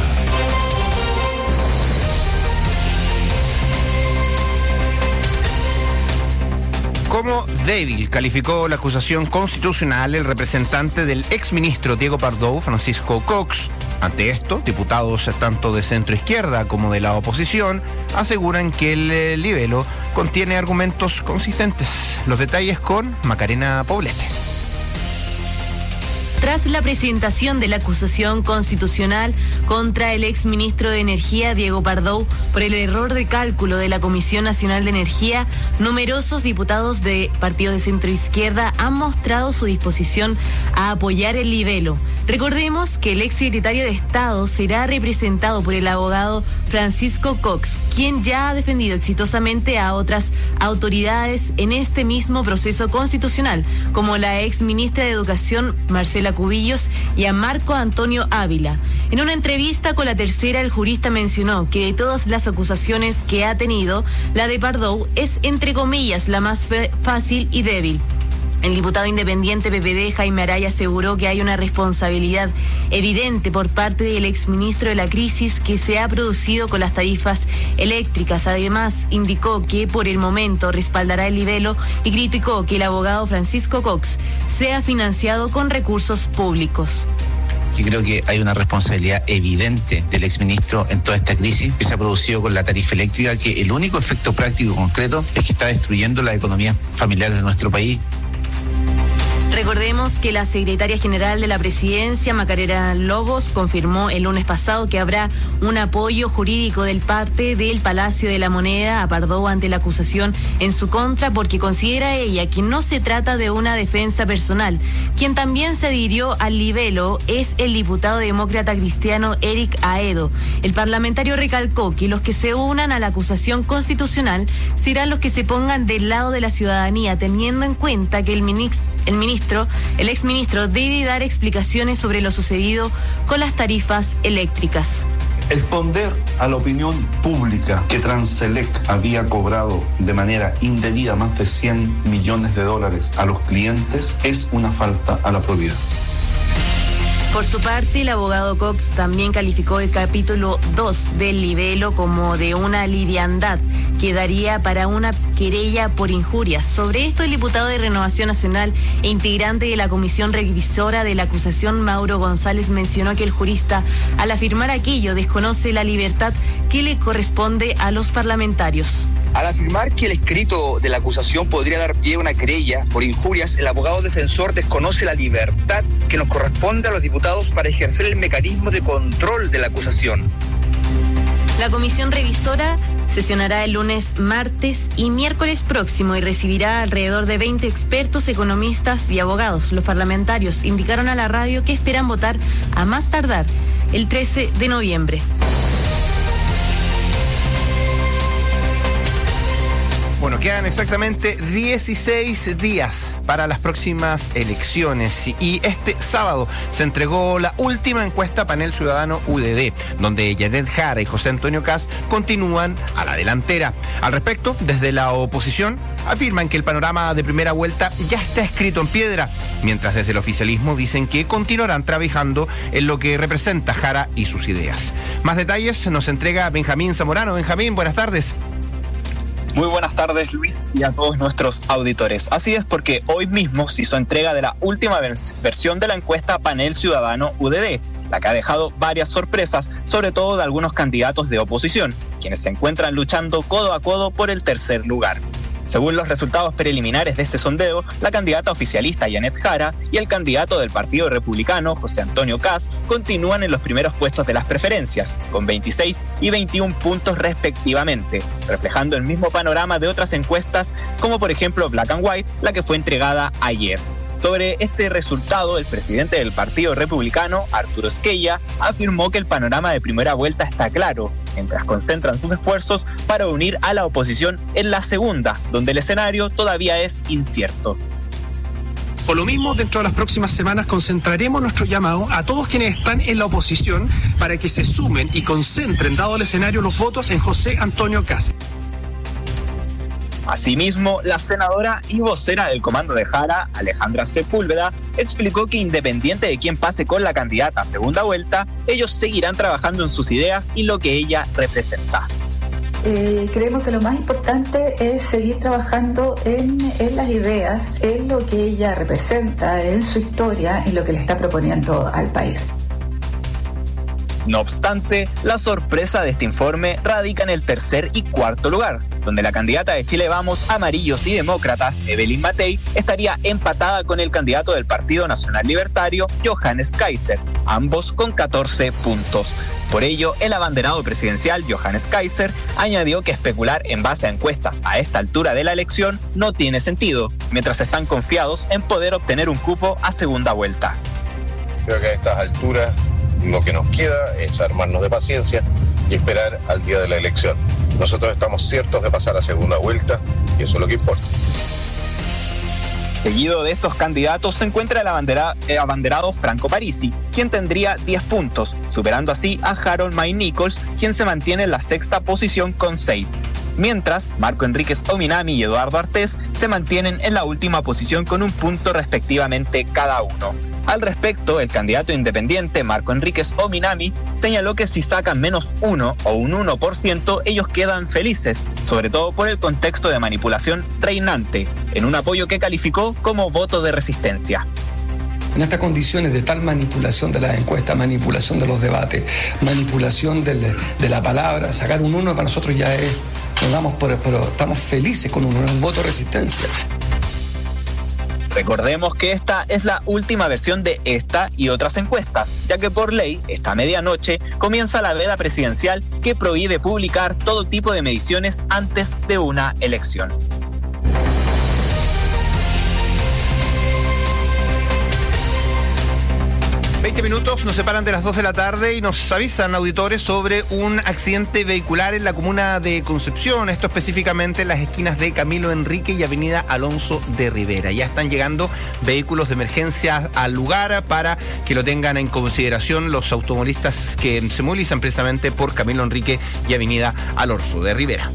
Como débil calificó la acusación constitucional el representante del exministro Diego Pardo, Francisco Cox. Ante esto, diputados tanto de centro izquierda como de la oposición aseguran que el eh, libelo contiene argumentos consistentes. Los detalles con Macarena Poblete. Tras la presentación de la acusación constitucional contra el exministro de Energía, Diego Pardo, por el error de cálculo de la Comisión Nacional de Energía, numerosos diputados de partidos de centroizquierda han mostrado su disposición a apoyar el libelo. Recordemos que el exsecretario de Estado será representado por el abogado Francisco Cox, quien ya ha defendido exitosamente a otras autoridades en este mismo proceso constitucional, como la exministra de Educación, Marcela Cubillos, y a Marco Antonio Ávila. En una entrevista con La Tercera, el jurista mencionó que de todas las acusaciones que ha tenido, la de Pardo es, entre comillas, la más fe- fácil y débil. El diputado independiente P P D, Jaime Araya, aseguró que hay una responsabilidad evidente por parte del exministro de la crisis que se ha producido con las tarifas eléctricas. Además, indicó que por el momento respaldará el libelo y criticó que el abogado Francisco Cox sea financiado con recursos públicos. Yo creo que hay una responsabilidad evidente del exministro en toda esta crisis que se ha producido con la tarifa eléctrica, que el único efecto práctico y concreto es que está destruyendo la economía familiar de nuestro país. Recordemos que la secretaria general de la Presidencia, Macarena Lobos, confirmó el lunes pasado que habrá un apoyo jurídico del parte del Palacio de la Moneda a Pardo ante la acusación en su contra, porque considera ella que no se trata de una defensa personal. Quien también se adhirió al libelo es el diputado demócrata cristiano Eric Aedo. El parlamentario recalcó que los que se unan a la acusación constitucional serán los que se pongan del lado de la ciudadanía, teniendo en cuenta que el ministro El ministro, el exministro debe dar explicaciones sobre lo sucedido con las tarifas eléctricas. Exponer a la opinión pública que Transelec había cobrado de manera indebida más de cien millones de dólares a los clientes es una falta a la probidad. Por su parte, el abogado Cox también calificó el capítulo dos del libelo como de una liviandad que daría para una querella por injurias. Sobre esto, el diputado de Renovación Nacional e integrante de la comisión revisora de la acusación, Mauro González, mencionó que el jurista, al afirmar aquello, desconoce la libertad que le corresponde a los parlamentarios. Al afirmar que el escrito de la acusación podría dar pie a una querella por injurias, el abogado defensor desconoce la libertad que nos corresponde a los diputados para ejercer el mecanismo de control de la acusación. La comisión revisora sesionará el lunes, martes y miércoles próximo y recibirá alrededor de veinte expertos, economistas y abogados. Los parlamentarios indicaron a la radio que esperan votar a más tardar el trece de noviembre. Bueno, quedan exactamente dieciséis días para las próximas elecciones y este sábado se entregó la última encuesta Panel Ciudadano U D D, donde Yadet Jara y José Antonio Kast continúan a la delantera. Al respecto, desde la oposición afirman que el panorama de primera vuelta ya está escrito en piedra, mientras desde el oficialismo dicen que continuarán trabajando en lo que representa Jara y sus ideas. Más detalles nos entrega Benjamín Zamorano. Benjamín, buenas tardes. Muy buenas tardes, Luis, y a todos nuestros auditores. Así es, porque hoy mismo se hizo entrega de la última vers- versión de la encuesta Panel Ciudadano U D D, la que ha dejado varias sorpresas, sobre todo de algunos candidatos de oposición, quienes se encuentran luchando codo a codo por el tercer lugar. Según los resultados preliminares de este sondeo, la candidata oficialista Janet Jara y el candidato del Partido Republicano, José Antonio Kast, continúan en los primeros puestos de las preferencias, con veintiséis y veintiún puntos respectivamente, reflejando el mismo panorama de otras encuestas, como por ejemplo Black and White, la que fue entregada ayer. Sobre este resultado, el presidente del Partido Republicano, Arturo Esquella, afirmó que el panorama de primera vuelta está claro, mientras concentran sus esfuerzos para unir a la oposición en la segunda, donde el escenario todavía es incierto. Por lo mismo, dentro de las próximas semanas concentraremos nuestro llamado a todos quienes están en la oposición para que se sumen y concentren, dado el escenario, los votos en José Antonio Kast. Asimismo, la senadora y vocera del comando de Jara, Alejandra Sepúlveda, explicó que independiente de quién pase con la candidata a segunda vuelta, ellos seguirán trabajando en sus ideas y lo que ella representa. Eh, creemos que lo más importante es seguir trabajando en, en las ideas, en lo que ella representa, en su historia y lo que le está proponiendo al país. No obstante, la sorpresa de este informe radica en el tercer y cuarto lugar, donde la candidata de Chile Vamos, Amarillos y Demócratas, Evelyn Matei, estaría empatada con el candidato del Partido Nacional Libertario, Johannes Kaiser, ambos con catorce puntos. Por ello, el abanderado presidencial, Johannes Kaiser, añadió que especular en base a encuestas a esta altura de la elección no tiene sentido, mientras están confiados en poder obtener un cupo a segunda vuelta. Creo que a estas alturas lo que nos queda es armarnos de paciencia y esperar al día de la elección. Nosotros estamos ciertos de pasar a segunda vuelta y eso es lo que importa. Seguido de estos candidatos se encuentra el, abandera, el abanderado Franco Parisi, quien tendría diez puntos, superando así a Harold May Nichols, quien se mantiene en la sexta posición con seis. Mientras, Marco Enríquez Ominami y Eduardo Artés se mantienen en la última posición con un punto respectivamente cada uno. Al respecto, el candidato independiente Marco Enríquez Ominami señaló que si sacan menos uno o un uno por ciento, ellos quedan felices, sobre todo por el contexto de manipulación reinante, en un apoyo que calificó como voto de resistencia. En estas condiciones de tal manipulación de las encuestas, manipulación de los debates, manipulación del, de la palabra, sacar un uno para nosotros ya es, nos damos por, pero estamos felices con un uno, es un voto de resistencia. Recordemos que esta es la última versión de esta y otras encuestas, ya que por ley, esta medianoche, comienza la veda presidencial que prohíbe publicar todo tipo de mediciones antes de una elección. veinte minutos nos separan de las dos de la tarde y nos avisan auditores sobre un accidente vehicular en la comuna de Concepción, esto específicamente en las esquinas de Camilo Enrique y Avenida Alonso de Rivera. Ya están llegando vehículos de emergencia al lugar para que lo tengan en consideración los automovilistas que se movilizan precisamente por Camilo Enrique y Avenida Alonso de Rivera.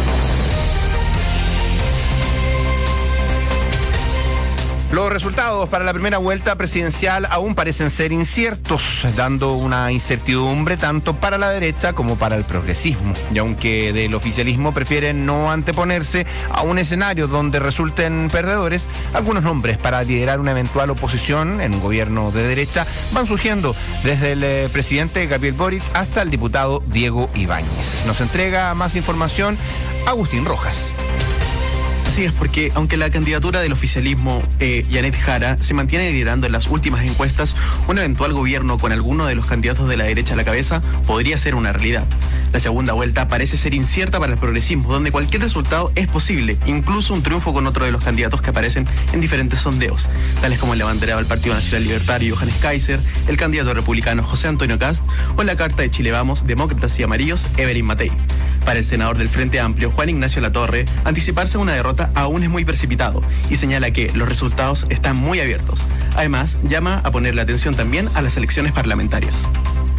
Los resultados para la primera vuelta presidencial aún parecen ser inciertos, dando una incertidumbre tanto para la derecha como para el progresismo. Y aunque del oficialismo prefieren no anteponerse a un escenario donde resulten perdedores, algunos nombres para liderar una eventual oposición en un gobierno de derecha van surgiendo, desde el eh, presidente Gabriel Boric hasta el diputado Diego Ibáñez. Nos entrega más información Agustín Rojas. Así es, porque aunque la candidatura del oficialismo, eh, Janet Jara, se mantiene liderando en las últimas encuestas, un eventual gobierno con alguno de los candidatos de la derecha a la cabeza podría ser una realidad. La segunda vuelta parece ser incierta para el progresismo, donde cualquier resultado es posible, incluso un triunfo con otro de los candidatos que aparecen en diferentes sondeos, tales como el abanderado del Partido Nacional Libertario, Johannes Kaiser, el candidato republicano José Antonio Kast o la carta de Chile Vamos, Demócratas y Amarillos, Evelyn Matei. Para el senador del Frente Amplio, Juan Ignacio Latorre, anticiparse una derrota aún es muy precipitado y señala que los resultados están muy abiertos. Además, llama a ponerle atención también a las elecciones parlamentarias.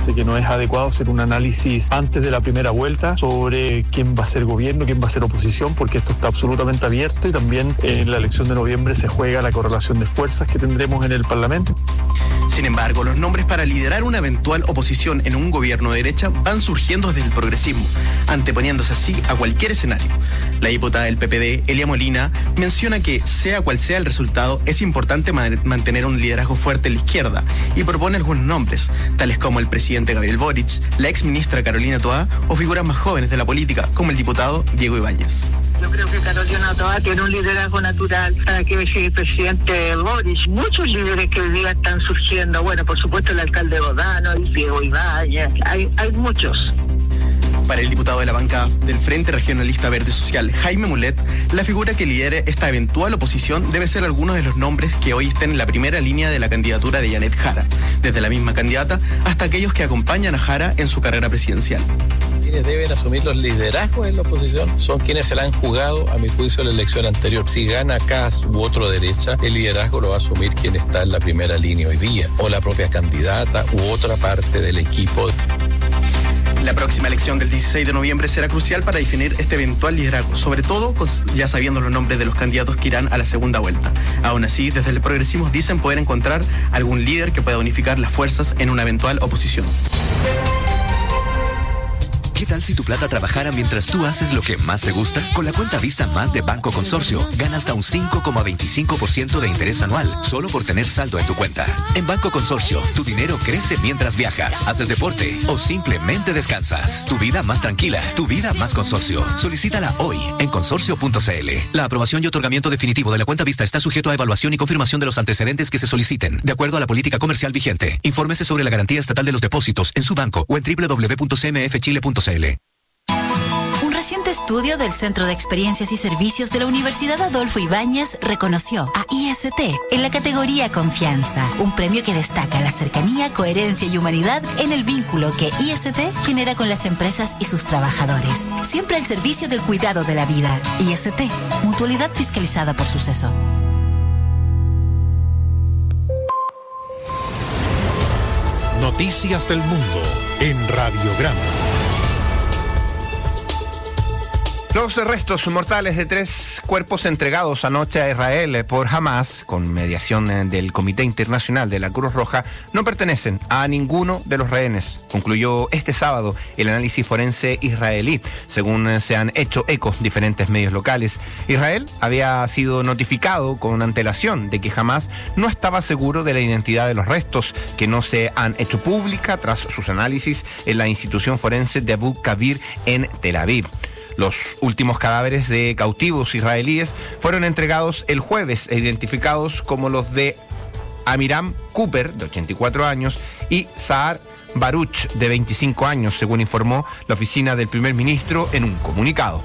parece que no es adecuado hacer un análisis antes de la primera vuelta sobre quién va a ser gobierno, quién va a ser oposición, porque esto está absolutamente abierto y también en la elección de noviembre se juega la correlación de fuerzas que tendremos en el Parlamento. Sin embargo, los nombres para liderar una eventual oposición en un gobierno de derecha van surgiendo desde el progresismo, anteponiéndose así a cualquier escenario. La diputada del P P D, Elia Molina, menciona que, sea cual sea el resultado, es importante man- mantener un liderazgo fuerte en la izquierda y propone algunos nombres, tales como el presidente Gabriel Boric, la exministra Carolina Toá o figuras más jóvenes de la política, como el diputado Diego Ibáñez. Yo creo que Carolina Toá tiene un liderazgo natural para que el presidente Boric. Muchos líderes que hoy día están surgiendo, bueno, por supuesto el alcalde Bodano, el Diego Ibáñez, hay, hay muchos. Para el diputado de la bancada del Frente Regionalista Verde Social, Jaime Mulet, la figura que lidere esta eventual oposición debe ser alguno de los nombres que hoy estén en la primera línea de la candidatura de Janet Jara, desde la misma candidata hasta aquellos que acompañan a Jara en su carrera presidencial. Quienes deben asumir los liderazgos en la oposición son quienes se la han jugado, a mi juicio, en la elección anterior. Si gana Kast u otro derecha, el liderazgo lo va a asumir quien está en la primera línea hoy día, o la propia candidata u otra parte del equipo. La próxima elección del dieciséis de noviembre será crucial para definir este eventual liderazgo, sobre todo ya sabiendo los nombres de los candidatos que irán a la segunda vuelta. Aún así, desde el progresismo dicen poder encontrar algún líder que pueda unificar las fuerzas en una eventual oposición. ¿Qué tal si tu plata trabajara mientras tú haces lo que más te gusta? Con la cuenta Visa Más de Banco Consorcio, gana hasta un cinco coma veinticinco por ciento de interés anual, solo por tener saldo en tu cuenta. En Banco Consorcio, tu dinero crece mientras viajas, haces deporte o simplemente descansas. Tu vida más tranquila, tu vida más Consorcio. Solicítala hoy en consorcio punto c l. La aprobación y otorgamiento definitivo de la cuenta Vista está sujeto a evaluación y confirmación de los antecedentes que se soliciten, de acuerdo a la política comercial vigente. Infórmese sobre la garantía estatal de los depósitos en su banco o en doble u doble u doble u punto c m f chile punto c l. Un reciente estudio del Centro de Experiencias y Servicios de la Universidad Adolfo Ibáñez reconoció a I S T en la categoría Confianza, un premio que destaca la cercanía, coherencia y humanidad en el vínculo que I S T genera con las empresas y sus trabajadores, siempre al servicio del cuidado de la vida. I S T, mutualidad fiscalizada por Suceso. Noticias del Mundo en Radiograma. Los restos mortales de tres cuerpos entregados anoche a Israel por Hamas, con mediación del Comité Internacional de la Cruz Roja, no pertenecen a ninguno de los rehenes. Concluyó este sábado el análisis forense israelí, según se han hecho eco diferentes medios locales. Israel había sido notificado con antelación de que Hamas no estaba seguro de la identidad de los restos, que no se han hecho pública tras sus análisis en la institución forense de Abu Kabir en Tel Aviv. Los últimos cadáveres de cautivos israelíes fueron entregados el jueves e identificados como los de Amiram Cooper, de ochenta y cuatro años, y Saar Baruch, de veinticinco años, según informó la oficina del primer ministro en un comunicado.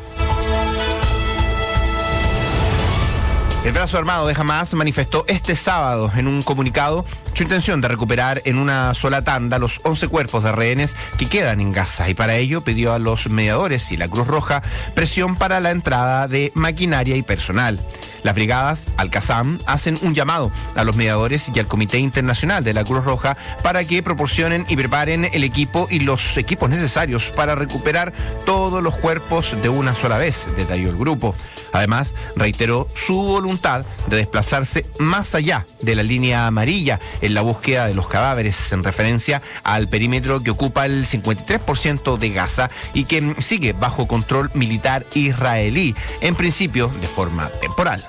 El brazo armado de Hamas manifestó este sábado en un comunicado su intención de recuperar en una sola tanda los once cuerpos de rehenes que quedan en Gaza, y para ello pidió a los mediadores y la Cruz Roja presión para la entrada de maquinaria y personal. Las brigadas Al-Qassam hacen un llamado a los mediadores y al Comité Internacional de la Cruz Roja para que proporcionen y preparen el equipo y los equipos necesarios para recuperar todos los cuerpos de una sola vez, detalló el grupo. Además, reiteró su voluntad de desplazarse más allá de la línea amarilla en la búsqueda de los cadáveres, en referencia al perímetro que ocupa el cincuenta y tres por ciento de Gaza y que sigue bajo control militar israelí, en principio de forma temporal.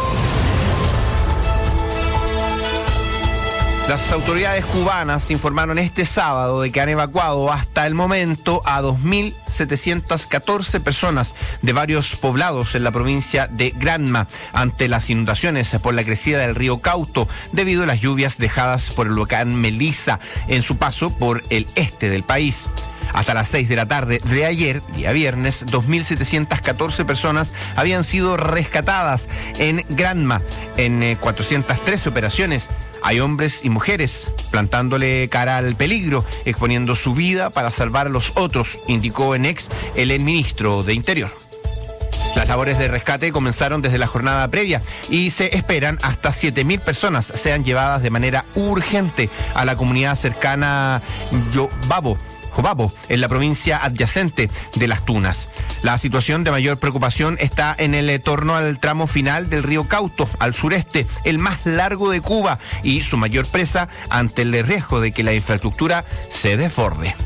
Las autoridades cubanas informaron este sábado de que han evacuado hasta el momento a dos mil setecientas catorce personas de varios poblados en la provincia de Granma ante las inundaciones por la crecida del río Cauto debido a las lluvias dejadas por el huracán Melissa en su paso por el este del país. Hasta las seis de la tarde de ayer, día viernes, dos mil setecientas catorce personas habían sido rescatadas en Granma en eh, cuatrocientas trece operaciones. Hay hombres y mujeres plantándole cara al peligro, exponiendo su vida para salvar a los otros, indicó en ex el ministro de Interior. Las labores de rescate comenzaron desde la jornada previa y se esperan hasta siete mil personas sean llevadas de manera urgente a la comunidad cercana Yobabo. Jobabo, en la provincia adyacente de Las Tunas. La situación de mayor preocupación está en el torno al tramo final del río Cauto, al sureste, el más largo de Cuba, y su mayor presa ante el riesgo de que la infraestructura se desborde.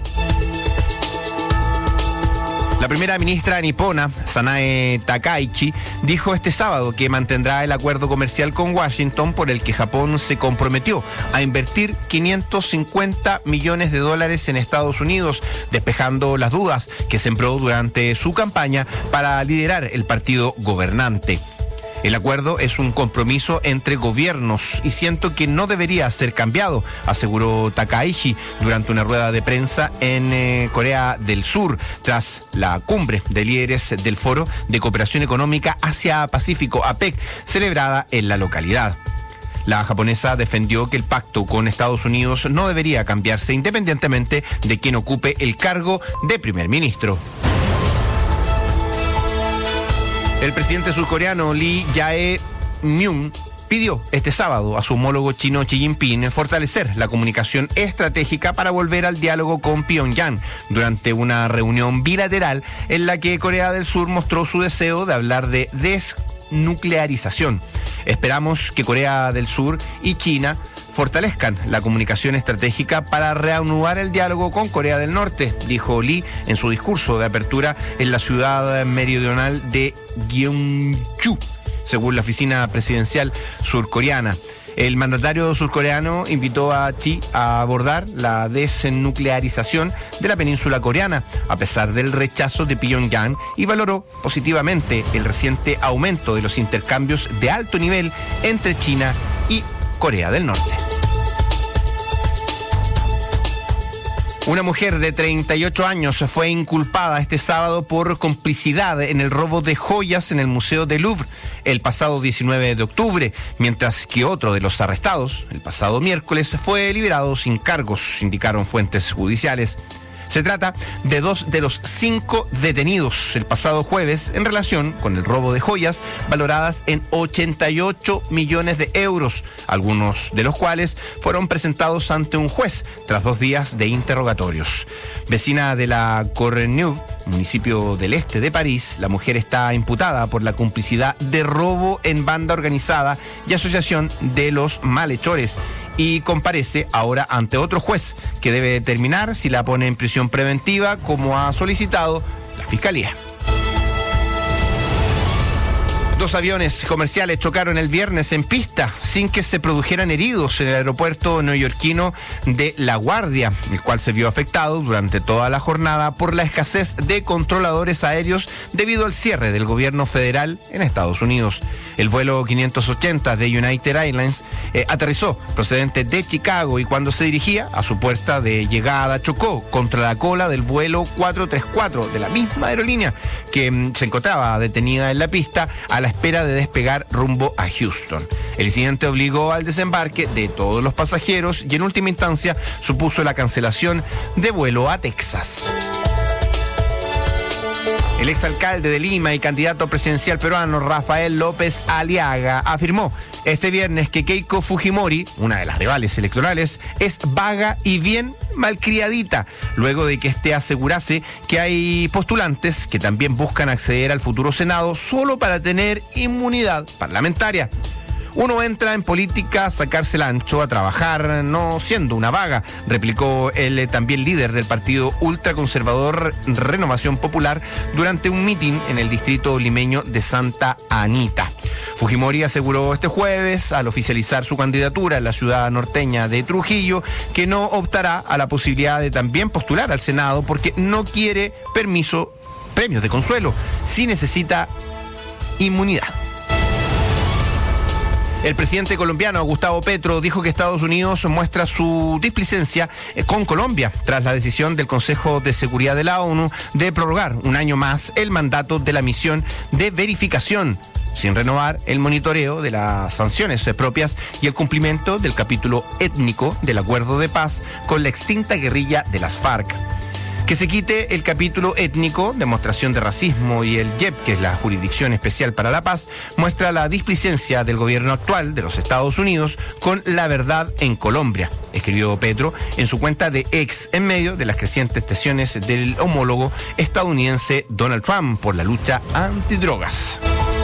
La primera ministra nipona, Sanae Takaichi, dijo este sábado que mantendrá el acuerdo comercial con Washington por el que Japón se comprometió a invertir quinientos cincuenta millones de dólares en Estados Unidos, despejando las dudas que sembró durante su campaña para liderar el partido gobernante. El acuerdo es un compromiso entre gobiernos y siento que no debería ser cambiado, aseguró Takaichi durante una rueda de prensa en eh, Corea del Sur, tras la cumbre de líderes del Foro de Cooperación Económica Asia-Pacífico, A P E C, celebrada en la localidad. La japonesa defendió que el pacto con Estados Unidos no debería cambiarse independientemente de quien ocupe el cargo de primer ministro. El presidente surcoreano Lee Jae-myung pidió este sábado a su homólogo chino Xi Jinping fortalecer la comunicación estratégica para volver al diálogo con Pyongyang durante una reunión bilateral en la que Corea del Sur mostró su deseo de hablar de desnuclearización. Esperamos que Corea del Sur y China fortalezcan la comunicación estratégica para reanudar el diálogo con Corea del Norte, dijo Lee en su discurso de apertura en la ciudad meridional de Gyeongju, según la oficina presidencial surcoreana. El mandatario surcoreano invitó a Xi a abordar la desnuclearización de la península coreana, a pesar del rechazo de Pyongyang, y valoró positivamente el reciente aumento de los intercambios de alto nivel entre China y Corea del Norte. Una mujer de treinta y ocho años fue inculpada este sábado por complicidad en el robo de joyas en el Museo del Louvre el pasado diecinueve de octubre, mientras que otro de los arrestados, el pasado miércoles, fue liberado sin cargos, indicaron fuentes judiciales. Se trata de dos de los cinco detenidos el pasado jueves en relación con el robo de joyas valoradas en ochenta y ocho millones de euros, algunos de los cuales fueron presentados ante un juez tras dos días de interrogatorios. Vecina de la Courneuve, municipio del este de París, la mujer está imputada por la complicidad de robo en banda organizada y asociación de los malhechores, y comparece ahora ante otro juez que debe determinar si la pone en prisión preventiva, como ha solicitado la Fiscalía. Dos aviones comerciales chocaron el viernes en pista sin que se produjeran heridos en el aeropuerto neoyorquino de La Guardia, el cual se vio afectado durante toda la jornada por la escasez de controladores aéreos debido al cierre del gobierno federal en Estados Unidos. El vuelo quinientos ochenta de United Airlines eh, aterrizó procedente de Chicago y cuando se dirigía a su puerta de llegada chocó contra la cola del vuelo cuatrocientos treinta y cuatro de la misma aerolínea que mm, se encontraba detenida en la pista a la espera de despegar rumbo a Houston. El incidente obligó al desembarque de todos los pasajeros y en última instancia supuso la cancelación de vuelo a Texas. El exalcalde de Lima y candidato presidencial peruano Rafael López Aliaga afirmó este viernes que Keiko Fujimori, una de las rivales electorales, es vaga y bien malcriadita, luego de que éste asegurase que hay postulantes que también buscan acceder al futuro Senado solo para tener inmunidad parlamentaria. Uno entra en política a sacarse el ancho, a trabajar, no siendo una vaga, replicó el eh, también líder del partido ultraconservador Renovación Popular durante un mitin en el distrito limeño de Santa Anita. Fujimori aseguró este jueves, al oficializar su candidatura en la ciudad norteña de Trujillo, que no optará a la posibilidad de también postular al Senado porque no quiere permiso, premios de consuelo, sí necesita inmunidad. El presidente colombiano Gustavo Petro dijo que Estados Unidos muestra su displicencia con Colombia tras la decisión del Consejo de Seguridad de la ONU de prorrogar un año más el mandato de la misión de verificación, sin renovar el monitoreo de las sanciones propias y el cumplimiento del capítulo étnico del acuerdo de paz con la extinta guerrilla de las FARC. Que se quite el capítulo étnico, demostración de racismo, y el Y E P, que es la Jurisdicción Especial para la Paz, muestra la displicencia del gobierno actual de los Estados Unidos con la verdad en Colombia, escribió Petro en su cuenta de X en medio de las crecientes tensiones del homólogo estadounidense Donald Trump por la lucha antidrogas.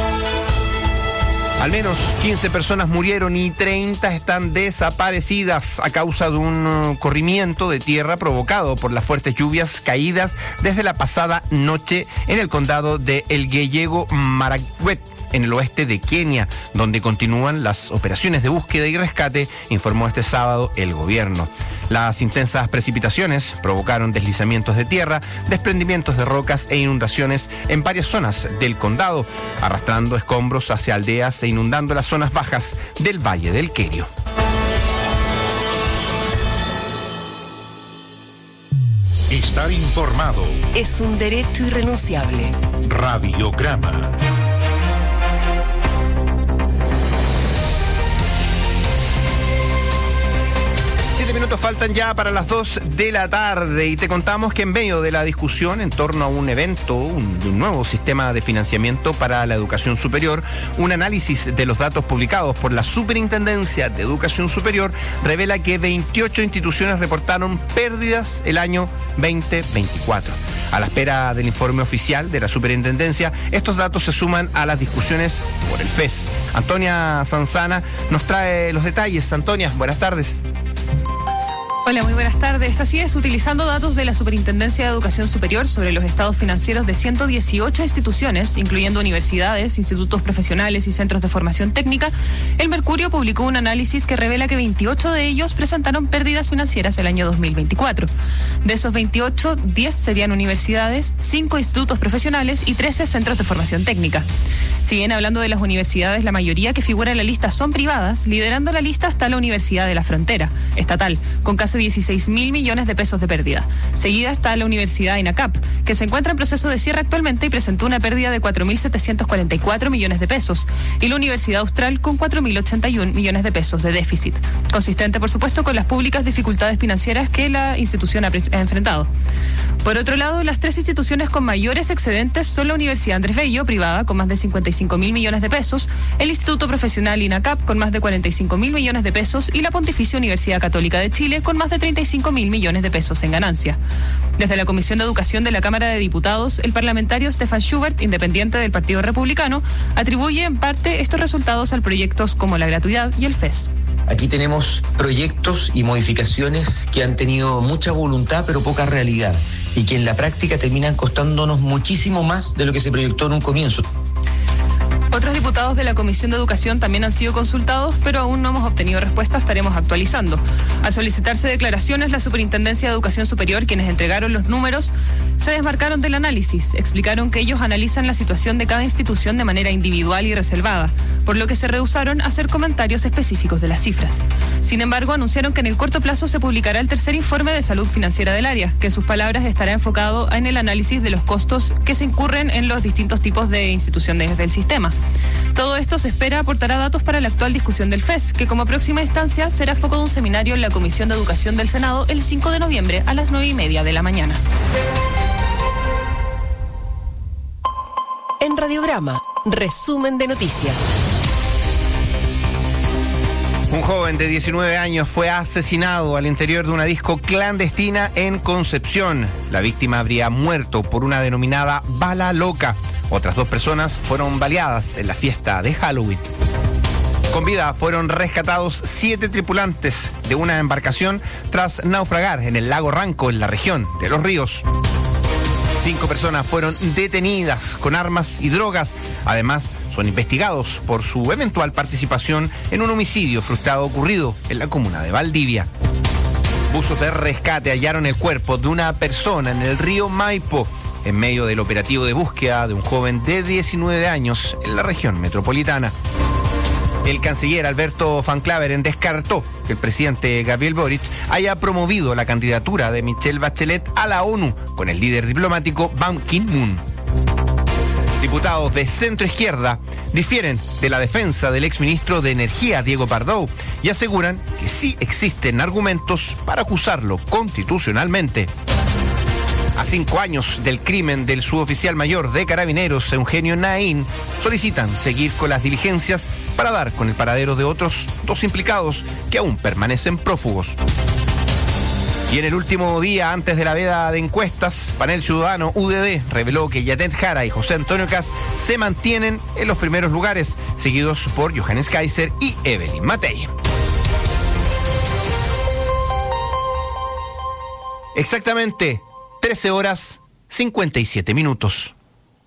Al menos quince personas murieron y treinta están desaparecidas a causa de un corrimiento de tierra provocado por las fuertes lluvias caídas desde la pasada noche en el condado de Elgeyo Marakwet, en el oeste de Kenia, donde continúan las operaciones de búsqueda y rescate, informó este sábado el gobierno. Las intensas precipitaciones provocaron deslizamientos de tierra, desprendimientos de rocas e inundaciones en varias zonas del condado, arrastrando escombros hacia aldeas e inundando las zonas bajas del Valle del Querio. Estar informado es un derecho irrenunciable. Radiograma. Minutos faltan ya para las dos de la tarde y te contamos que en medio de la discusión en torno a un evento, un, un nuevo sistema de financiamiento para la educación superior, un análisis de los datos publicados por la Superintendencia de Educación Superior revela que veintiocho instituciones reportaron pérdidas el año veinte veinticuatro. A la espera del informe oficial de la Superintendencia, estos datos se suman a las discusiones por el F E S. Antonia Sanzana nos trae los detalles. Antonia, buenas tardes. Hola, muy buenas tardes. Así es, utilizando datos de la Superintendencia de Educación Superior sobre los estados financieros de ciento dieciocho instituciones, incluyendo universidades, institutos profesionales y centros de formación técnica, el Mercurio publicó un análisis que revela que veintiocho de ellos presentaron pérdidas financieras el año dos mil veinticuatro. De esos veintiocho, diez serían universidades, cinco institutos profesionales y trece centros de formación técnica. Si bien hablando de las universidades, la mayoría que figura en la lista son privadas, liderando la lista está la Universidad de la Frontera, estatal, con casi dieciséis mil millones de pesos de pérdida. Seguida está la Universidad INACAP, que se encuentra en proceso de cierre actualmente y presentó una pérdida de cuatro mil setecientos cuarenta y cuatro millones de pesos, y la Universidad Austral con cuatro mil ochenta y un millones de pesos de déficit, consistente por supuesto con las públicas dificultades financieras que la institución ha, ha enfrentado. Por otro lado, las tres instituciones con mayores excedentes son la Universidad Andrés Bello, privada, con más de cincuenta y cinco mil millones de pesos, el Instituto Profesional INACAP, con más de cuarenta y cinco mil millones de pesos, y la Pontificia Universidad Católica de Chile, con más de treinta y cinco mil millones de pesos en ganancia. Desde la Comisión de Educación de la Cámara de Diputados, el parlamentario Stefan Schubert, independiente del Partido Republicano, atribuye en parte estos resultados a proyectos como la gratuidad y el F E S. Aquí tenemos proyectos y modificaciones que han tenido mucha voluntad pero poca realidad y que en la práctica terminan costándonos muchísimo más de lo que se proyectó en un comienzo. Otros diputados de la Comisión de Educación también han sido consultados, pero aún no hemos obtenido respuesta, estaremos actualizando. Al solicitarse declaraciones, la Superintendencia de Educación Superior, quienes entregaron los números, se desmarcaron del análisis. Explicaron que ellos analizan la situación de cada institución de manera individual y reservada, por lo que se rehusaron a hacer comentarios específicos de las cifras. Sin embargo, anunciaron que en el corto plazo se publicará el tercer informe de salud financiera del área, que en sus palabras estará enfocado en el análisis de los costos que se incurren en los distintos tipos de instituciones del sistema. Todo esto se espera aportará datos para la actual discusión del F E S, que como próxima instancia será foco de un seminario en la Comisión de Educación del Senado el cinco de noviembre a las nueve y media de la mañana. En Radiograma, resumen de noticias. Un joven de diecinueve años fue asesinado al interior de una disco clandestina en Concepción. La víctima habría muerto por una denominada bala loca. Otras dos personas fueron baleadas en la fiesta de Halloween. Con vida fueron rescatados siete tripulantes de una embarcación tras naufragar en el lago Ranco, en la región de Los Ríos. Cinco personas fueron detenidas con armas y drogas. Además, son investigados por su eventual participación en un homicidio frustrado ocurrido en la comuna de Valdivia. Buzos de rescate hallaron el cuerpo de una persona en el río Maipo, en medio del operativo de búsqueda de un joven de diecinueve años en la región metropolitana. El canciller Alberto Van Claveren descartó que el presidente Gabriel Boric haya promovido la candidatura de Michelle Bachelet a la ONU con el líder diplomático Ban Ki-moon. Diputados de centro izquierda difieren de la defensa del exministro de Energía, Diego Pardo, y aseguran que sí existen argumentos para acusarlo constitucionalmente. cinco años del crimen del suboficial mayor de Carabineros, Eugenio Naín, solicitan seguir con las diligencias para dar con el paradero de otros dos implicados que aún permanecen prófugos. Y en el último día antes de la veda de encuestas, Panel Ciudadano U D D reveló que Yanet Jara y José Antonio Kast se mantienen en los primeros lugares, seguidos por Johannes Kaiser y Evelyn Matei. Exactamente trece horas cincuenta y siete minutos.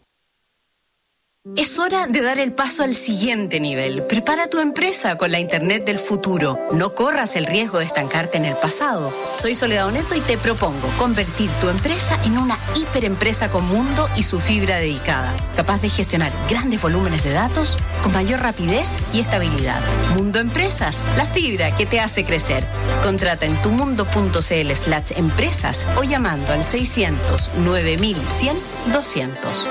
Es hora de dar el paso al siguiente nivel. Prepara tu empresa con la Internet del futuro. No corras el riesgo de estancarte en el pasado. Soy Soledad Oneto y te propongo convertir tu empresa en una hiperempresa con mundo y su fibra dedicada, capaz de gestionar grandes volúmenes de datos con mayor rapidez y estabilidad. Mundo Empresas, la fibra que te hace crecer. Contrata en tumundo.cl slash empresas o llamando al seiscientos nueve mil cien doscientos.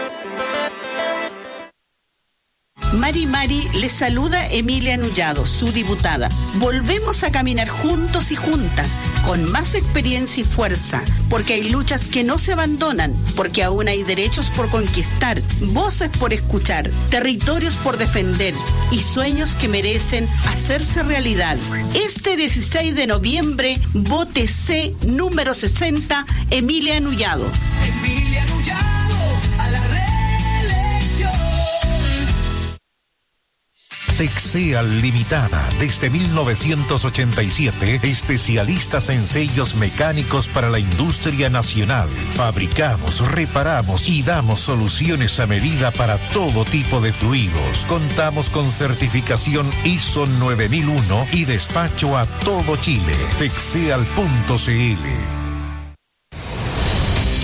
Mari Mari les saluda Emilia Nullado, su diputada. Volvemos a caminar juntos y juntas, con más experiencia y fuerza, porque hay luchas que no se abandonan, porque aún hay derechos por conquistar, voces por escuchar, territorios por defender y sueños que merecen hacerse realidad. Este dieciséis de noviembre, vote C número sesenta, Emilia Nullado. Emilia Nullado, a la reelección. Texeal Limitada, desde mil novecientos ochenta y siete, especialistas en sellos mecánicos para la industria nacional. Fabricamos, reparamos y damos soluciones a medida para todo tipo de fluidos. Contamos con certificación I S O nueve mil uno y despacho a todo Chile. Texeal punto C L.